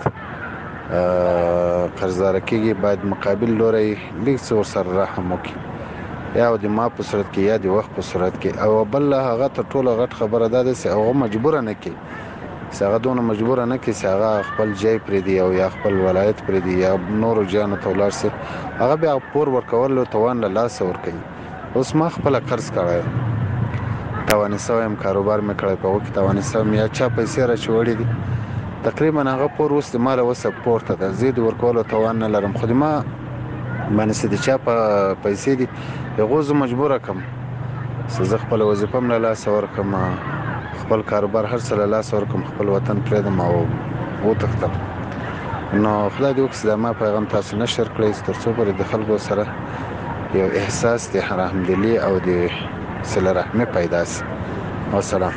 [SPEAKER 18] قرضدار کېږي، باید مقابل لوری لږ څه ورسره رحم وکړي، یا د ما په صورت کې یا د وخت په صورت کې. او بل هغه تر ټولو غټ خبره دا ده چې هغه مجبور نه کړي، چې هغه دونه مجبور نه کړي چې هغه خپل ځای پرېږدي او یا خپل ولایت پرېږدي یا نورو ځایونو ته ولاړ شي، هغه بیا پور ورکولو توان له لاسه ورکوي. اوس ما خپله قرض کړی، تاواني شوی یم، کاروبار مې کړی، په هغو کې تاواني شوی یم، یا چا پیسې راچوړي دي، تقریبا هغه پور اوس د ما له وسه پورته ده، زه یې د ورکولو توان نه لرم. خو د ما باندې چې د چا په پیسې دي هغو زه مجبوره کړم چې زه خپله وظیفه هم له لاسه ورکړم، خپل کاروبار هر څه له لاسه ورکړم، خپل وطن پرېږدم او وتښتم. نو خدای دې وکړي چې دا ما پیغام تاسو نشر کړئ تر څو پورې د خلکو سره یو احساس د رحمدلي او د صله رحمي پیدا شي. والسلام.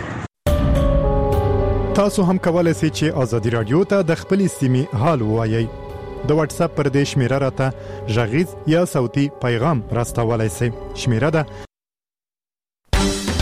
[SPEAKER 9] تاسو هم کولای شئ چې آزادي رادیو ته د خپلې سیمې حال ووایئ. د واتس اپ پر دې شمیره راته غږیز یا صوتي پیغام راستولای شئ. شمیره ده